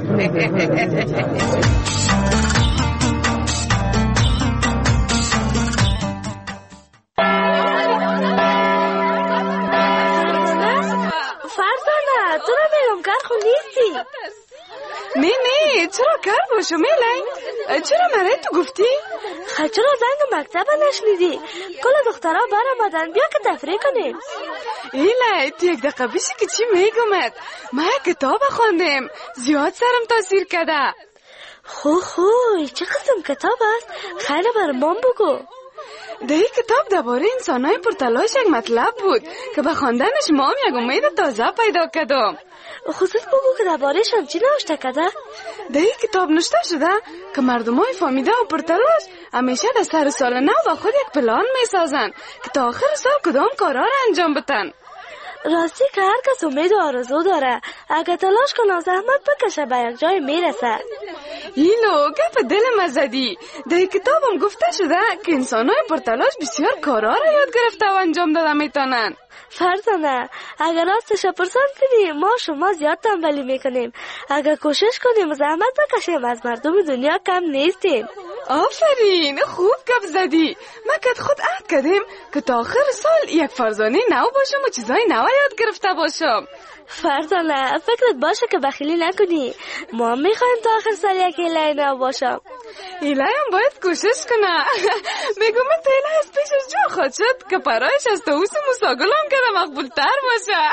فرزانه تو را میرم کار خون نیستی. نه چرا کار باشو میلای؟ چرا مرای تو گفتی؟ چرا زنگ مکتب نشنیدی؟ کل دخترها برآمدن بیا که تفریح کنیم. ایلای تو یک دقیقه بیشی که چی میگمد؟ من کتاب خوندم زیاد سرم تاثیر کرده. خوی چه قسم کتاب است؟ خیلی برام بگو. در این کتاب درباره انسان‌های پرتلاش یک مطلب بود که به خواندنش ما هم یک امید تازه پیدا کردم. خصوص بگو که درباره‌شان چی نوشته کرده؟ در این کتاب نوشته شده که مردم‌های فامیده و پرتلاش همیشه در سر سال نو با خود یک پلان می‌سازن که تا آخر سال کدام کارا را انجام بدن. راستی که هر کس امید و آرزو داره اگه تلاش کنه زحمت بکشه به یک جای میرسه. اینو گپ دلم زدی. در کتابم گفته شده که انسان‌های پرتلاش بسیار کارا را یاد گرفته و انجام داده میتونن. فرزانه اگر راستش پرسان کنی ما شما زیاد تنبلی میکنیم. اگر کوشش کنیم و زحمت بکشیم از مردم دنیا کم نیستیم. آفرین خوب گپ زدی. ما که خود عهد کردیم که تا آخر سال یک فرزانه نو باشم و چیزای نو یاد گرفته باشم. فرزانه فکرت باشه که بخیلی نکنی. ما میخوایم تا آخر سال یک ایله نو باشم. ایله هم باید کوشش کنه. بگو من تا ایله از پیشش جا خود شد که پرایش از تووس موساگلام کرده مقبول تر باشه.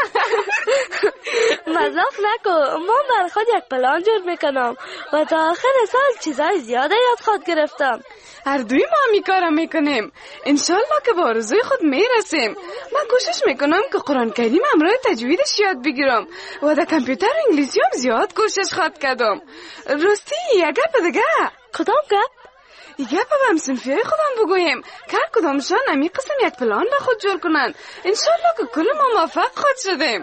مذاق نکن. ما بر خود یک پلان جور میکنم و تا آخر سال چیزای زیاده یاد خود گرفتم. هر دوی ما همی کارم میکنیم. انشالله که با آرزوی خود میرسیم. من کوشش میکنم که قرآن کریم همراه تجویدش یاد بگیرم و در کامپیوتر انگلیسی هم زیاد کوشش خود کردم. راستی یک گپ دیگه. کدام گپ؟ یک گپ هم صنفیای خودم بگویم که هر کدامشان همی قسم یک پلان به خود جور کنن. انشالله که کل ما موفق خود شدیم.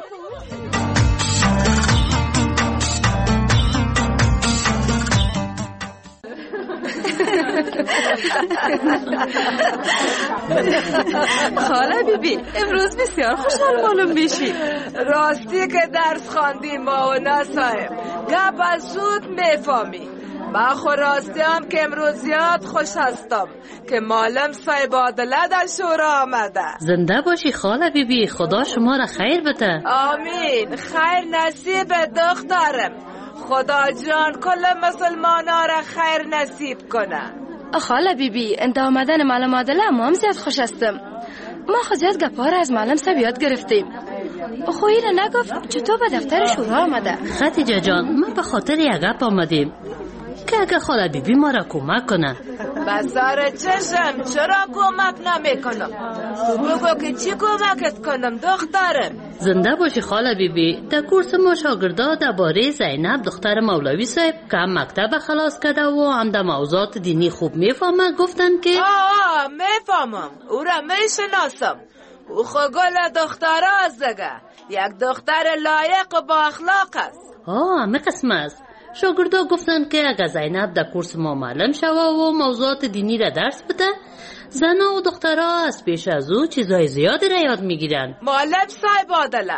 خاله بیبی امروز بسیار خوشحال معلوم میشی. راستی که درس خواندیم ما و نصاحب گپ از سود میفهمی. من خو راستی هم که امروز زیاد خوش هستم که معلم صاحب عادله در شورا آمده. زنده باشی خاله بیبی خدا شما را خیر بده. آمین خیر نصیب دخترم. خدا جان کل مسلمانا را خیر نصیب کنه. خاله بیبی انت آمدن معلم عادله ما هم زیاد خوش هستم. ما خود زیاد گپا را از معلم صاحب یاد گرفتیم. خو اینو نگفت چطور به دفتر شورا آمده؟ خدیجه جان ما به خاطر یک گپ آمدیم که اگه خاله بیبی ما را کمک کنه. بسار چشم چرا کمک نمیکنم؟ بگو که چی کمکت کنم دخترم؟ زنده باشی خاله بیبی. در کورس ما شاگردا درباره زینب دختر مولوی صاحب که هم مکتب خلاص کرده و هم در موضوعات دینی خوب میفهمه گفتن که میفهمم او را میشناسم. او خگل دختر است دیگه. یک دختر لایق و با اخلاق است. همه قسم است. شاگردا گفتن که اگه زینب در کورس ما معلم شوه و موضوعات دینی را درس بده زنها و دخترها از پیش از او چیزای زیادی را یاد میگیرن. معلم صاحب عادله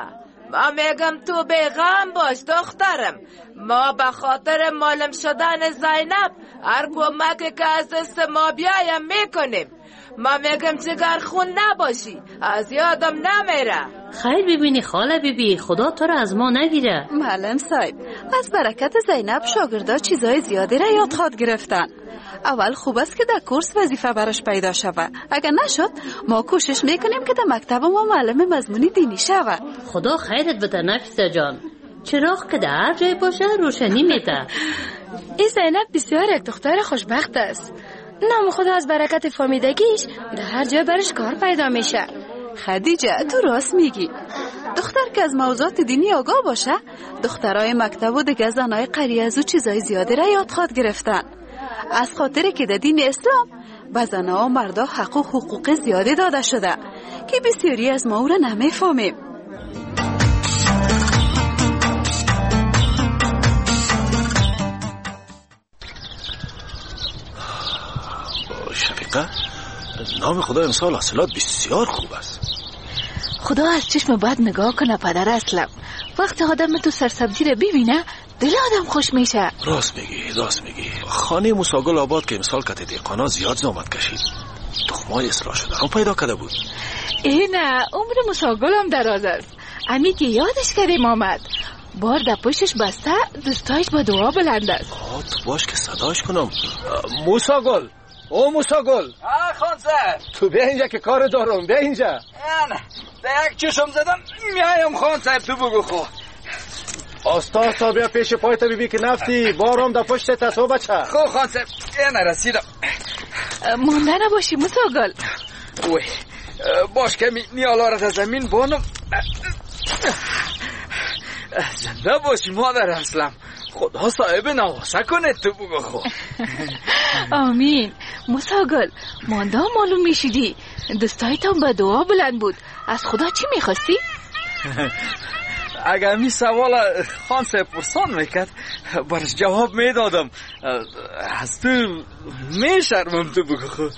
ما میگم تو بیغم باش دخترم. ما به خاطر معلم شدن زینب هر کمکی که از دست ما بیایم میکنیم. ما میگم جگر خون نباشی، از یادم نمیره. خیر ببینی خاله بیبی، خدا تو را از ما نگیره. معلم صاحب، از برکت زینب شاگردا چیزای زیادی را یاد خواد گرفتن. اول خوب است که در کورس وظیفه براش پیدا شود. اگر نشد ما کوشش میکنیم که در مکتب ما معلم مضمون دینی شود. خدا خیرت بده نفیسه جان. چراغ که در هر جای باشه روشنی میده. این زینب بسیار یک دختر خوشبخت است. نام خدا از برکت فامیدگیش در هر جای برش کار پیدا میشه. خدیجه تو راست میگی. دختر که از موضوعات دینی آگاه باشه، دخترای مکتب و دیگه زنای قریه از او چیزای زیادی را یاد خواد گرفتن. از خاطر که در دین اسلام به زنها و مردا حق و حقوق زیادی داده شده که بسیاری از ما او را نمیفهمیم. شفیقه، نام خدا امسال حاصلات بسیار خوب است. خدا از چشم بد نگاه کنه پدر اسلم. وقتی آدم تو سرسبزی را ببینه دل آدم خوش میشه. راست میگی. خانه موساگل آباد که امسال کت دیقانا زیاد زحمت کشید. تخمای اصلاح شده هم پیدا کرده بود. نه، عمر موساگل هم دراز است. امی که یادش کریم آمد. بار در پشتش بسته، دوستایش با دعا بلند است. تو باش که صداش کنم. موساگل، او موساگل. خانسر، تو بیا اینجا که کار دارم. بیا اینجا. نه در یک چشم زدم میایم خانسر. تو بگو خو آستا بیا پیش پایت بیبی که نفتی بارم در پشت تسو بچه. خو خانسر نرسیدم. مانده نباشی موساگل. وی باش که نیالا را در زمین بانم. زنده باشی مادر اسلم. خدا صاحب نواسه کنه. تو بگو خو آمین. موساگل مانده معلوم میشیدی. دستایتان به دعا بلند بود. از خدا چی میخواستی؟ اگر می سوال خان صاحب پرسان میکرد برش جواب میدادم. از تو میشرمم. تو بگو خو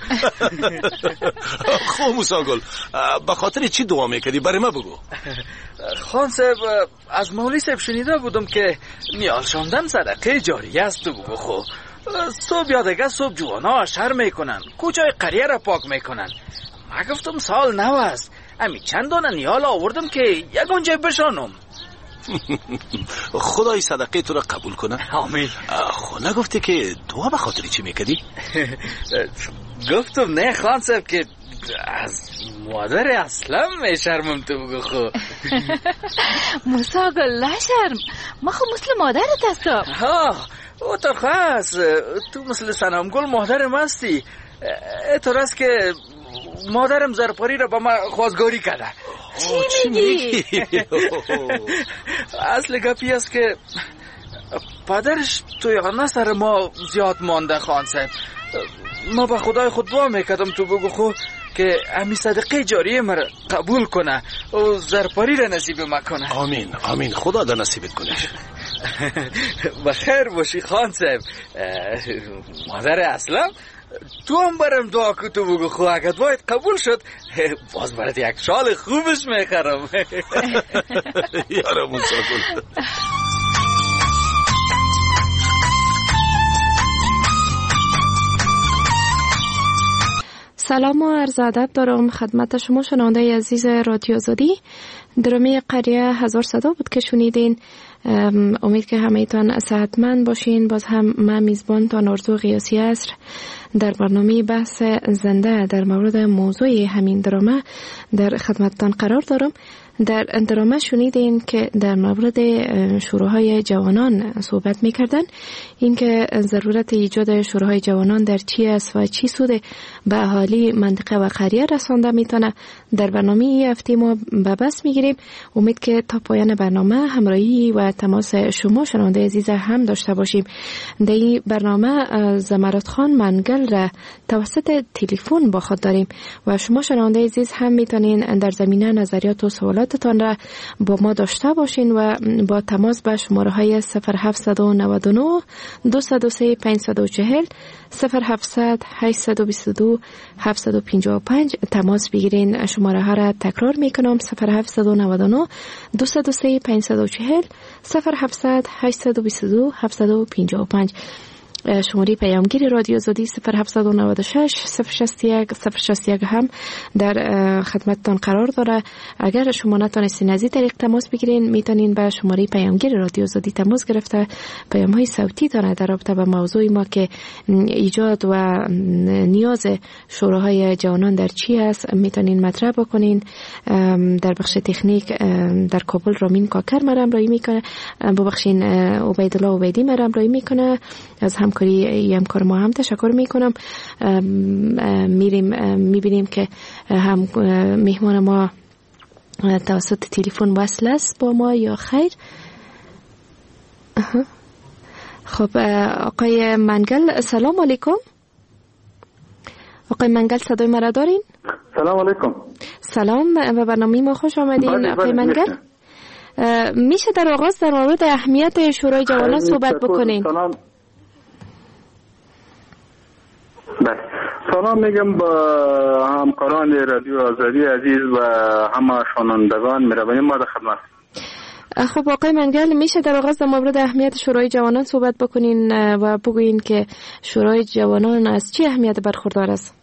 خو موساگل، به خاطر چی دعا میکردی برای ما بگو. خان صاحب از مولی صاحب شنیده بودم که نیال شاندن صدقه جاریه است. تو بگو خو صبح یادگه صبح جوانا اشر میکنن، کوچای قریه را پاک میکنن. ما گفتم سال نو است، امی چند دانه نیال آوردم که یک اونجای بشانم. خدای صدقه تو را قبول کنه. آمین. خو نگفتی که دعا به خاطر چی میکردی؟ گفتم نه خان صاحب که از مادر اسلم میشرمم. تو بگو خو موساگل نشرم، ما خو مثل مادرت هستم. او تو خاص تو مثل سنمگل مادرم هستی. تو راست که مادرم زرپاری را با ما خوازگاری کرده. چی میگی؟ اصل گپی است که پدرش توی سر ما زیاد مانده خان صاحب. ما با خدای خود دعا میکردم. تو بگو خو که امی صدقه جاریه مرا قبول کنه و زرپاری را نصیب ما کنه. آمین. خدا در نصیبت کنه. بخیر باشی خان صاحب. مادر اسلم تو هم برم دعا که تو بگو خو اگر دعایت قبول شد باز برات یک شال خوبش میخرم. یارم موساگل. سلام و عرض ادب دارم خدمت شما شنونده عزیز رادیو آزادی. درامه قریه 1000 صدا بود که شنیدین. امید که همه تان صحتمند باشین. باز هم من میزبانتان آرزو قیاسی عصر در برنامه بحث زنده در مورد موضوع همین درامه در خدمتتان قرار دارم. در درامه شنیدین که در مورد شوراهای جوانان صحبت میکردن، اینکه ضرورت ایجاد شوراهای جوانان در چی است و چی سود به اهالی منطقه و قریه رسانده میتونه. در برنامه این هفته ما به بس میگیریم. امید که تا پایان برنامه همراهی و تماس شما شنونده عزیز هم داشته باشیم. در این برنامه زمرد خان منگل را توسط تلفن با خود داریم و شما شنونده عزیز هم میتونین در زمینه نظریات و سوالات نظراتتان را با ما داشته باشین و با تماس به شماره های 0799 203 540 0700 822 755 تماس بگیرین. شماره ها را تکرار میکنم: 0799 203 540 0700 822 755. شماره پیامگیر رادیو آزادی 0796 061 061 هم در خدمتتان قرار داره. اگر شما نتونستین از این طریق تماس بگیرین، میتونین به شماره پیامگیر رادیو آزادی تماس گرفته پیام های صوتی داره در رابطه با موضوع ما که ایجاد و نیاز شوراهای جوانان در چی است میتونین مطرح بکنین. در بخش تکنیک در کابل رامین کاکر مرام رای میکنه، ببخشین عبیدالله عبیدی مرام رای میکنه. از همکاری همکار ما هم تشکر میکنم. میبینیم که هم مهمان ما توسط تلفن وصل است با ما یا خیر. خب آقای منگل، سلام علیکم. آقای منگل صدای مرا دارین؟ سلام علیکم. سلام و برنامه ما خوش آمدین. آقای منگل میشه در آغاز در مورد اهمیت شورای جوانان صحبت بکنین؟ سلام. سلام میگم با همکاران رادیو آزادی عزیز و همه شنوندگان. مهربانی ما در خدمت. خب آقای منگل میشه در آغاز در مورد اهمیت شورای جوانان صحبت بکنین و بگوین که شورای جوانان از چه اهمیت برخوردار است؟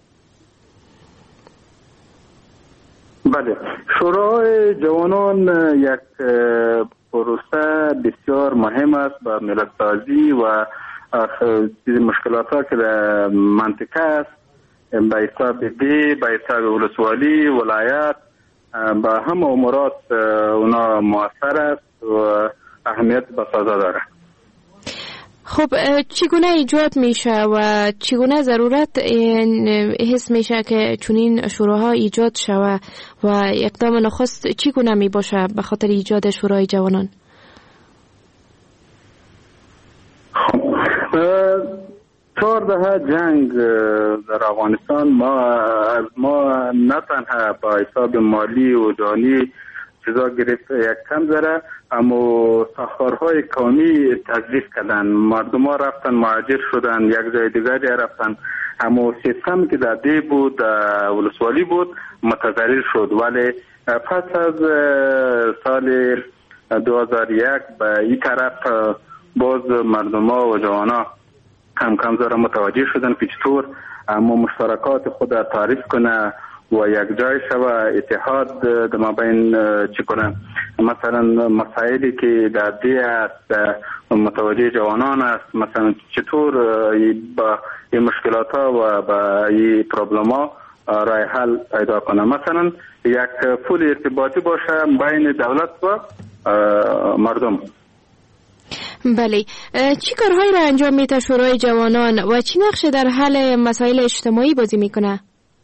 بله، شورای جوانان یک پروسه بسیار مهم است با ملت سازی و مشکلات ها که در منطقه است به حساب دی، به حساب ولسوالی، ولایت، با همه امورات اونا مؤثر است و اهمیت بسازه داره. خب چگونه ایجاد میشه و چگونه ضرورت حس میشه که چنین شوراها ایجاد شود و اقدام نخست چگونه می باشه به خاطر ایجاد شورای جوانان؟ 4 دهه جنگ در افغانستان ما نه تنها با حساب مالی و جانی چیزا گرفت یک کم ذره، اما ساختارهای قومی تضعیف کردن، مردم ها رفتن مهاجر شدن، یک جای دیگری رفتن، اما سیستم که در دی بود ولسوالی بود متضرر شد. ولی پس از سال 2001 به این طرف باز مردم ها و جوان ها کم ذره متوجه شدن که چطور اما مشترکات خود تعریف کنه و یک جای شوه، اتحاد در مابین چی کنه. مثلا مسائلی که در دی است متوجه جوانان است، مثلا چطور با این مشکلات ها و با این پروبلم ها رای حل پیدا کنه. مثلا یک پول ارتباطی باشه بین دولت و مردم. بله، چی کارهایی را انجام میده شورای جوانان و چی نقش در حل مسائل اجتماعی بازی میکنه؟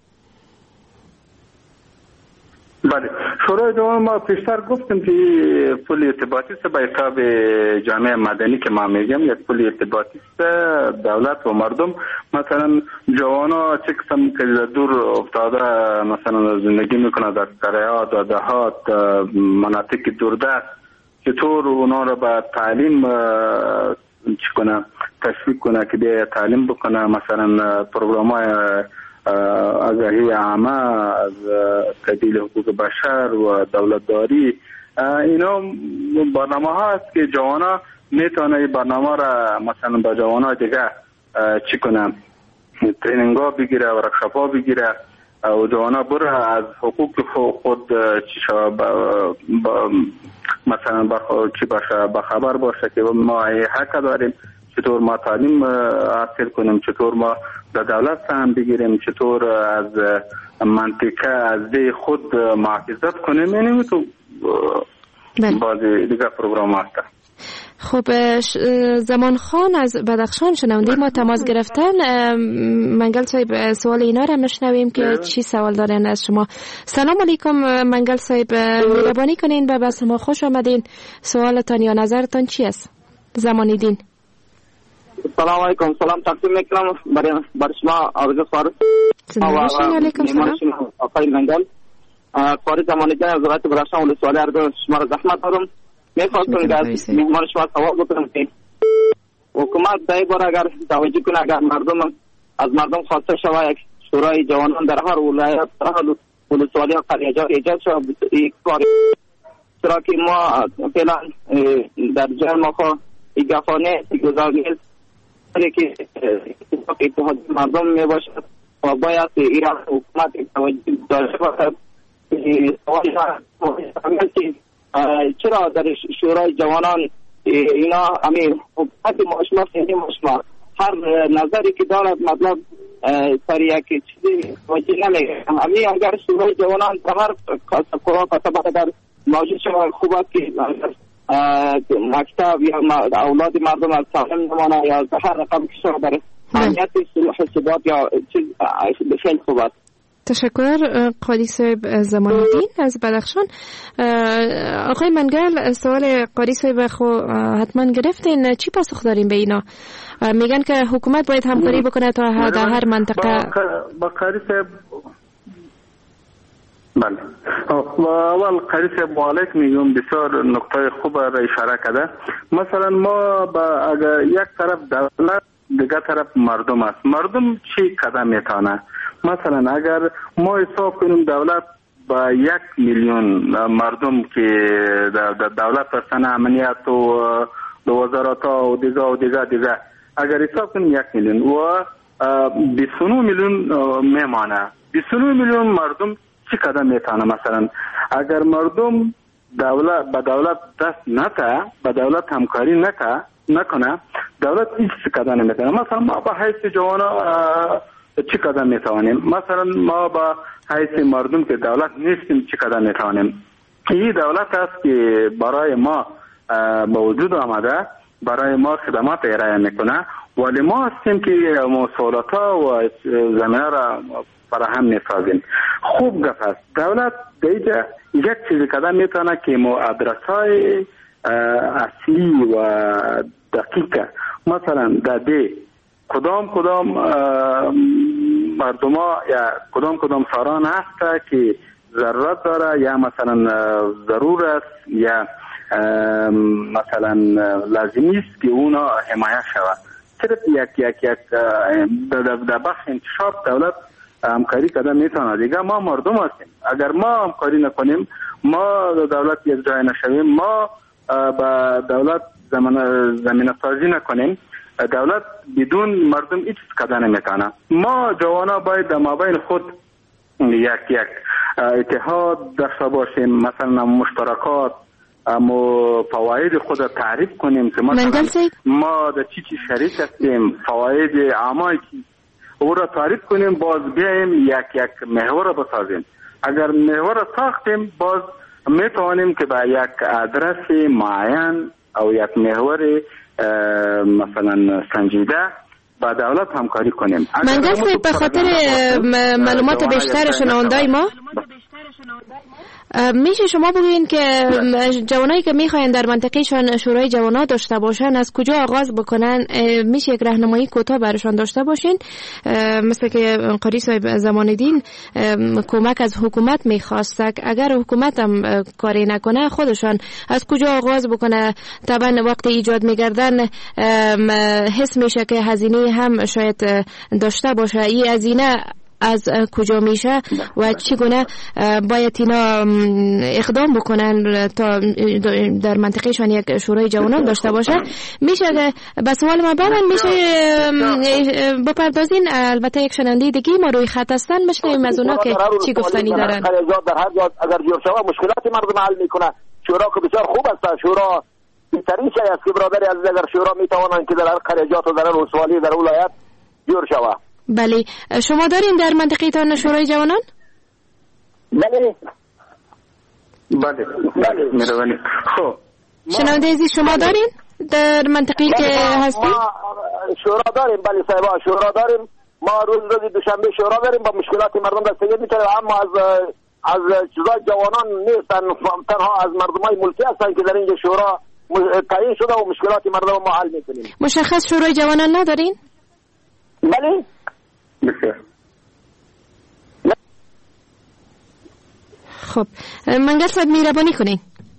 بله، شورای جوانان ما پیشتر گفتیم که پول ارتباطی است به حساب جامعه مدنی که ما میگم، یک پول ارتباطی است دولت و مردم. مثلا جوانا چه قسم که دور افتاده مثلا زندگی میکنه در قریات و دهات مناطق دوردست، چطور اونا رو به تعلیم چی کنه، تشویق کنه که بیا تعلیم بکنه. مثلا پروگرام های آگاهی عامه از تبدیل حقوق بشر و دولتداری، اینا برنامه ها است که جوانا میتونه این برنامه را مثلا با جوانا دیگه چی کنه، تریننگ ها بگیره و ورکشاپ ها بگیره و جوانا بره از حقوق خود چی شود مثلا چی باشه بخبر باشه که ما حق داریم، چطور ما تعلیم حاصل کنیم، چطور ما در دولت سهم بگیریم، چطور از منطقه از دی خود محافظت کنیم. یعنی تو بعضی دیگه پروگرام هست. خب زمان خان از بدخشان شنونده ما تماس گرفتن. منگل صاحب سوال اینا را میشنویم که چی سوال دارن از شما. سلام علیکم منگل صاحب، مهربانی کنین به بحث ما خوش آمدین. سوالتان یا نظرتان چی است؟ زمانی دین. سلام علیکم. سلام تقدیم میکنم برای شما آرزو فاروق. سلام علیکم. سلام آقای منگل. قاری زمانی جان از ولایت بدخشان ولسوالی اردن شما را زحمت دارم. میخواستم در میزبان شما سوال بکنم که حکومت در باره اگر توجه کنه، اگر مردم از مردم خواسته شود یک شورای جوانان در هر ولایت در هر ولسوالی و قریه‌جات ایجاد شود، یک کاری چرا که ما فعلا در جای ما خو این گفانه گذارگیل که اتحاد مردم می باشد و باید ایران حکومت توجه داشته باشد. سوالی که چرا در شورای جوانان اینا همین حکومت ماشما فهمی ماشما هر نظری که دارد مطلب سر یک چیزی توجه نمیگه. همین اگر شورای جوانان در هر کتاب در موجود شود خوب است که مکتب یا اولاد مردم از سالم نمانه یا هر رقم که شود در امنیت صلح ثبات یا چیز خیلی خوب است. تشکر قاضی صاحب زمان الدین از بدخشان. آقای منگل سوال قاضی صاحب خو حتما گرفتین، چی پاسخ داریم به اینا؟ میگن که حکومت باید همکاری بکنه تا در هر منطقه. با قاضی صاحب بله اول قاضی صاحب مالک میگم بسیار نقطه خوب را اشاره کرده. مثلا ما اگر یک طرف دولت دیگر طرف مردم است، مردم چی قدم میتونه؟ مثلا اگر ما حساب کنیم دولت با 1 میلیون مردم که دولت هستن، امنیت و وزارت و دیگه اگر حساب کنیم 1 میلیون و 29 میلیون میمانه، 29 میلیون مردم چی قدم میتونه؟ مثلا اگر مردم به دولت دست نته، به دولت همکاری نکنه، دولت هیچ قدم نمیتونه. مثلا ما به حیث جوانا چی قدم میتوانیم؟ مثلا ما با حیث مردم که دولت نیستیم چی قدم میتوانیم؟ این دولت است که برای ما به وجود آمده، برای ما خدمات ارائه میکنه، ولی ما هستیم که سهولت ها و زمینه را فراهم میسازیم. خوب گپ است. دولت دیگه یک چیزی قدم میتونه که ما آدرس های اصلی و دقیقه، مثلا در کدام مردم ها یا کدام ساران هست که ضرورت داره یا مثلا ضرور است یا مثلا لازمی است که اونا حمایت شود. صرف یک در بخش انتشار دولت همکاری قدم میتونه. دیگه ما مردم هستیم، اگر ما همکاری نکنیم، ما دولت یک جای نشویم، ما با دولت زمینه سازی نکنیم، دولت بدون مردم هیچ قدم نمیتونه. ما جوانا باید در مابین خود یک اتحاد داشته باشیم، مثلا مشترکات اما فواید خود را تعریف کنیم که مثلا ما در چی شریک هستیم، فواید عامه او را تعریف کنیم، باز بیاییم یک محور را بسازیم. اگر محور را ساختیم باز میتوانیم که با یک آدرس معین او یک محور مثلا سنجیده با دولت همکاری کنیم. منگل به خاطر معلومات بیشتر شنوندای ما میشه شما بگوین که جوانایی که میخواین در منطقهشان شورای جوانا داشته باشن از کجا آغاز بکنن؟ میشه یک راهنمایی کوتاه براشان داشته باشین؟ مثل که قاری صاحب زمان الدین کمک از حکومت میخواست، اگر حکومت هم کاری نکنه خودشان از کجا آغاز بکنه؟ طبعا وقت ایجاد میگردن حس میشه که هزینه هم شاید داشته باشه. این هزینه از کجا میشه و چگونه باید اینا اقدام بکنن تا در منطقهشان یک شورای جوانان داشته باشه؟ میشه به سوال ما بعدن میشه بپردازین؟ البته یک شنونده دیگه ما روی خط هستن، میشنویم از اونا که چی گفتنی دارن. در هر جا اگر جور شود مشکلات مردم حل میکنه. شورا که بسیار خوب است، شورا بهترین شی است که برادری عزیز اگر شورا میتوانند که در هر قریات و در هر ولسوالی در ولایت جور شود. بله، شما دارین در منطقه تان شورای جوانان؟ بله میروانی. خب شنونده عزیز شما دارین در منطقه که هستین؟ شورا داریم، بله صاحبا شورا داریم. ما روز دوشنبه شورا داریم، با مشکلات مردم دستگیر میکنیم، اما از شورای جوانان نیستن، تنها از مردمای ملکی هستن که در اینجا شورا تعیین شده و مشکلات مردم ما حل میکنیم. مشخص شورای جوانان ندارین؟ بله خب منگل صاحب مهربانی کنین.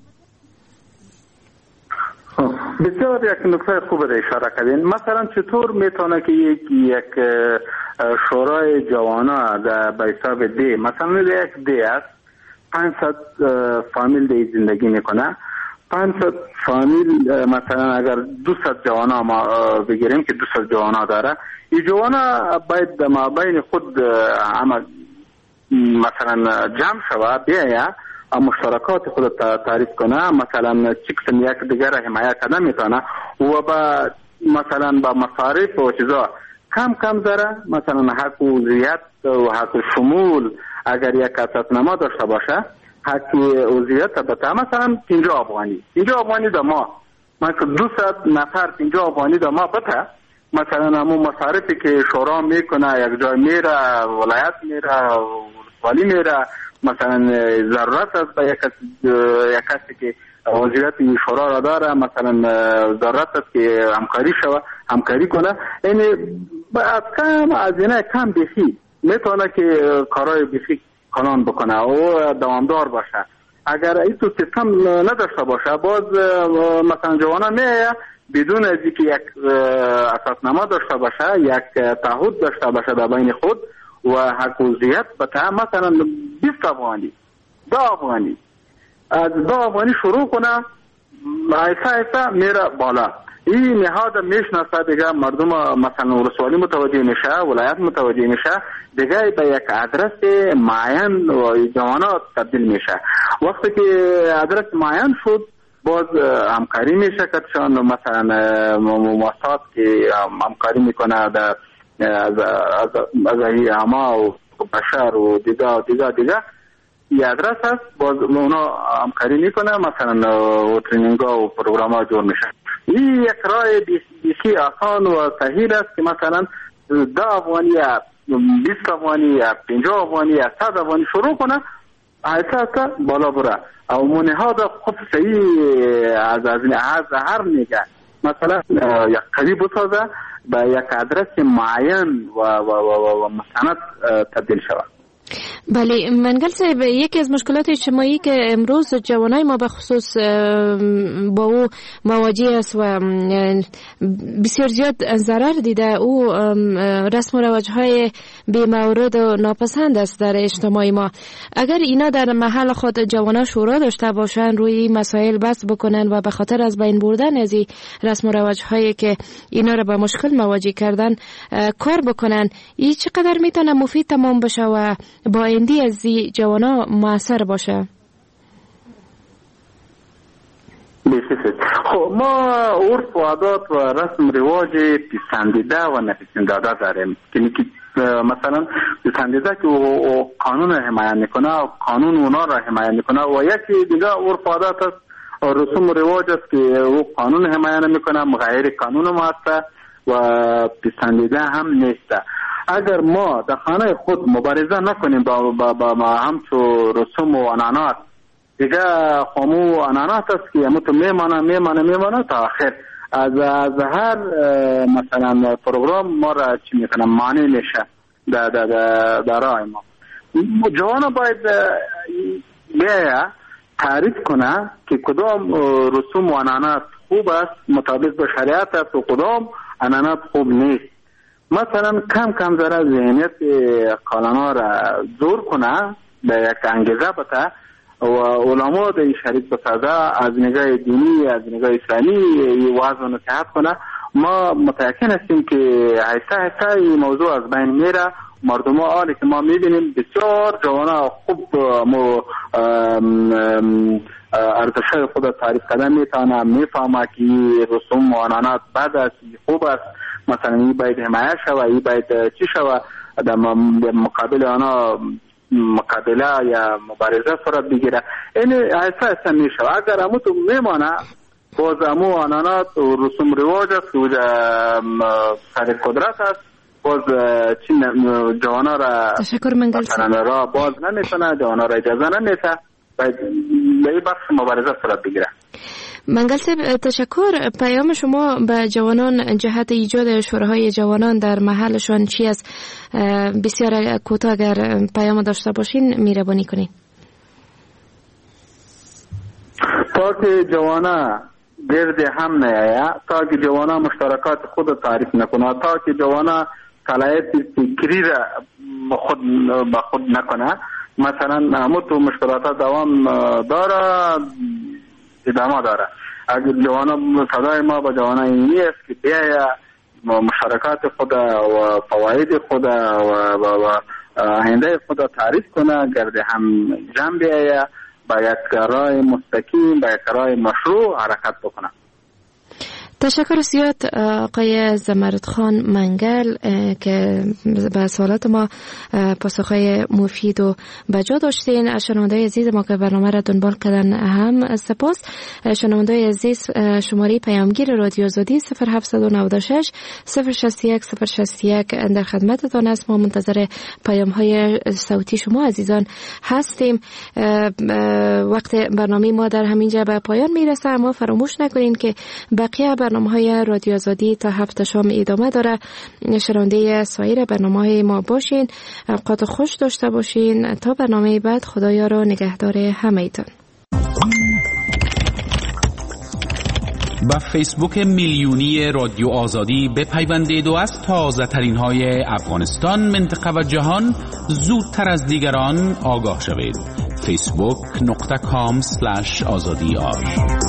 بسیار یک نکته خوب را اشاره کردین. مثلا چطور میتونه که یک شورای جوانا به حساب دی، مثلا یک دی است 500 فامیل دی زندگی میکنه، 500 فامیل مثلا اگر 200 جوانا ما بگیریم که 200 جوانا داره، این جوانا باید ما بین خود مثلا جمع شوه بیایه مشترکات خود تعریف کنه، مثلا چی قسم یک دیگر را حمایت کنه میتونه و با مثلا با مصارف و چیزا کم داره، مثلا حق عضویت و حق شمول اگر یک اساسنامه داشته باشه حق عضویت بتا مثلا 50 افغانی دا ما مثلا 200 نفر 50 افغانی دا ما بتا، مثلا همون مصارفی که شورا میکنه یک جای میره، ولایت میره، ولی میره، مثلا ضرورت است به یک کسی که وضعیت شورا را داره، مثلا ضرورت است که همکاری کنه، یعنی از کم از اینه کم بخی میتونه که کارهای بخی کلان بکنه و دوامدار باشه. اگر این تو سیستم نداشته باشه باز مثلا جوانا میایه بدون از اینکه یک اساسنامه داشته باشه، یک تعهد داشته باشه در بین خود و حق وضعیت بتا، مثلا 20 افغانی 2 افغانی از 2 افغانی شروع کنه ایسا میره بالا، این نهاد میشناسه دیگه، مردم مثلا ولسوالی متوجه میشه، ولایت متوجه میشه، دیگه به یک آدرس معین و جوانا تبدیل میشه. وقتی که آدرس معین شد باز همکاری میشه کتشان، مثلا مؤسسات که همکاری میکنه در از اما و بشر و دیگه یه آدرس هست، باز اونا همکاری میکنه، مثلا و ترینینگ ها و پروگرام ها جور میشه. این یک راه بیخی آسان و سهیل است که مثلا 10 افغانی یا 20 افغانی یا 50 افغانی یا 100 افغانی شروع کنه، ایسا بالا بره او منهاد خوب صحیح از هر میگه، مثلا یک قوی بسازه به یک آدرس معین و مستند تبدیل شود. بله منگل صاحب، یکی از مشکلات اجتماعی که امروز جوانای ما به خصوص با او مواجه است و بسیار زیاد ضرر دیده، او رسم و رواج‌های بی‌مورد و ناپسند است در اجتماع ما. اگر اینا در محل خود جوانا شورا داشته باشن، روی مسائل بحث بکنن و به خاطر از بین بردن از این رسم و رواج‌هایی که اینا را به مشکل مواجه کردن کار بکنن، این چقدر میتونه مفید تمام بشه و با آینده از جوانا موثر باشه؟ خب ما عرف و عادات و رسم رواج پسندیده و نپسندیده داریم که مثلا پسندیده که قانون حمایت میکنه و قانون اونا را حمایت میکنه و یکی دیگه عرف و عادات است و رسم و رواج است که او قانون حمایت نمیکنه، غیر قانون ما است و پسندیده هم نیست. اگر ما در خانه خود مبارزه نکنیم با همچو رسوم و عنعنات دیگه، خامو عنعنات است که همون تو میمانه تا آخر از هر مثلا پروگرام ما را چی میکنم معنی میشه در راه ما. جوانا باید بیایه تعریف کنه که کدام رسوم و عنعنات خوب است مطابق به شریعت است و کدام عنعنات خوب نیست. مثلا کم ذره ذهنیت کالانا را زور کنه به یک انگیزه بته و علما در شریک بسازه، از نگاه دینی از نگاه اسلامی واضح و نصیحت کنه. ما متأکد هستیم که ایسا این موضوع از بین میره. مردم حالی که ما میبینیم بسیار جوانا خوب ارزشای خود تعریف کردن میتونه، میفهمه که رسوم و عنعنات بد است خوب است، مثلا این باید حمایت شوه، این باید چی شوه، در مقابل آنها مقابله یا مبارزه صورت بگیره. این ایسا میشه. اگر همون تو میمانه باز همون عنعنات و رسوم رواج است که سر قدرت است، باز چین جوانا را مثلا را باز نمیتونه، جوانا را اجازه نمیده، باید به این بخش مبارزه صورت بگیره. منگل صاحب تشکر. پیام شما به جوانان جهت ایجاد شوراهای جوانان در محلشان چی است؟ بسیار کوتاه اگر پیام داشته باشین مهربانی کنین. تا که جوانا گرد هم نیایا، تا که جوانا مشترکات خود تعریف نکنه، تا که جوانا صلاحیت فکری را به خود نکنه، مثلا همون تو مشکلات دوام داره، ادامه داره. اگر جوانا صدای ما با جوانا اینی است که بیایا مشارکات خود و فواید خود و آینده خود تعریف کنه، گرد هم جمع بیایا، با یک راه مستقیم، با یک راه مشروع حرکت بکنه. تشکر زیاد آقای زمردخان منگل که به سوالات ما پاسخهای مفید و بجا داشتین. از شنونده‌های عزیز ما که برنامه را دنبال کردن هم سپاس. شنونده‌های عزیز شماره پیامگیر رادیو آزادی 0796 061 061 در خدمتتان است. ما منتظر پیام‌های صوتی شما عزیزان هستیم. وقت برنامه ما در همینجا به پایان میرسه، اما فراموش نکنین که بقیه برنامه‌های رادیو آزادی تا 7 شام ادامه داره. شنونده سایر برنامه‌های ما باشین. اوقات خوش داشته باشین. تا برنامه بعد، خدایا را نگهدار همه‌تان. با فیسبوک میلیونی رادیو آزادی بپیوندید و از تازه ترین های افغانستان، منطقه و جهان زودتر از دیگران آگاه شوید. facebook.com/azadi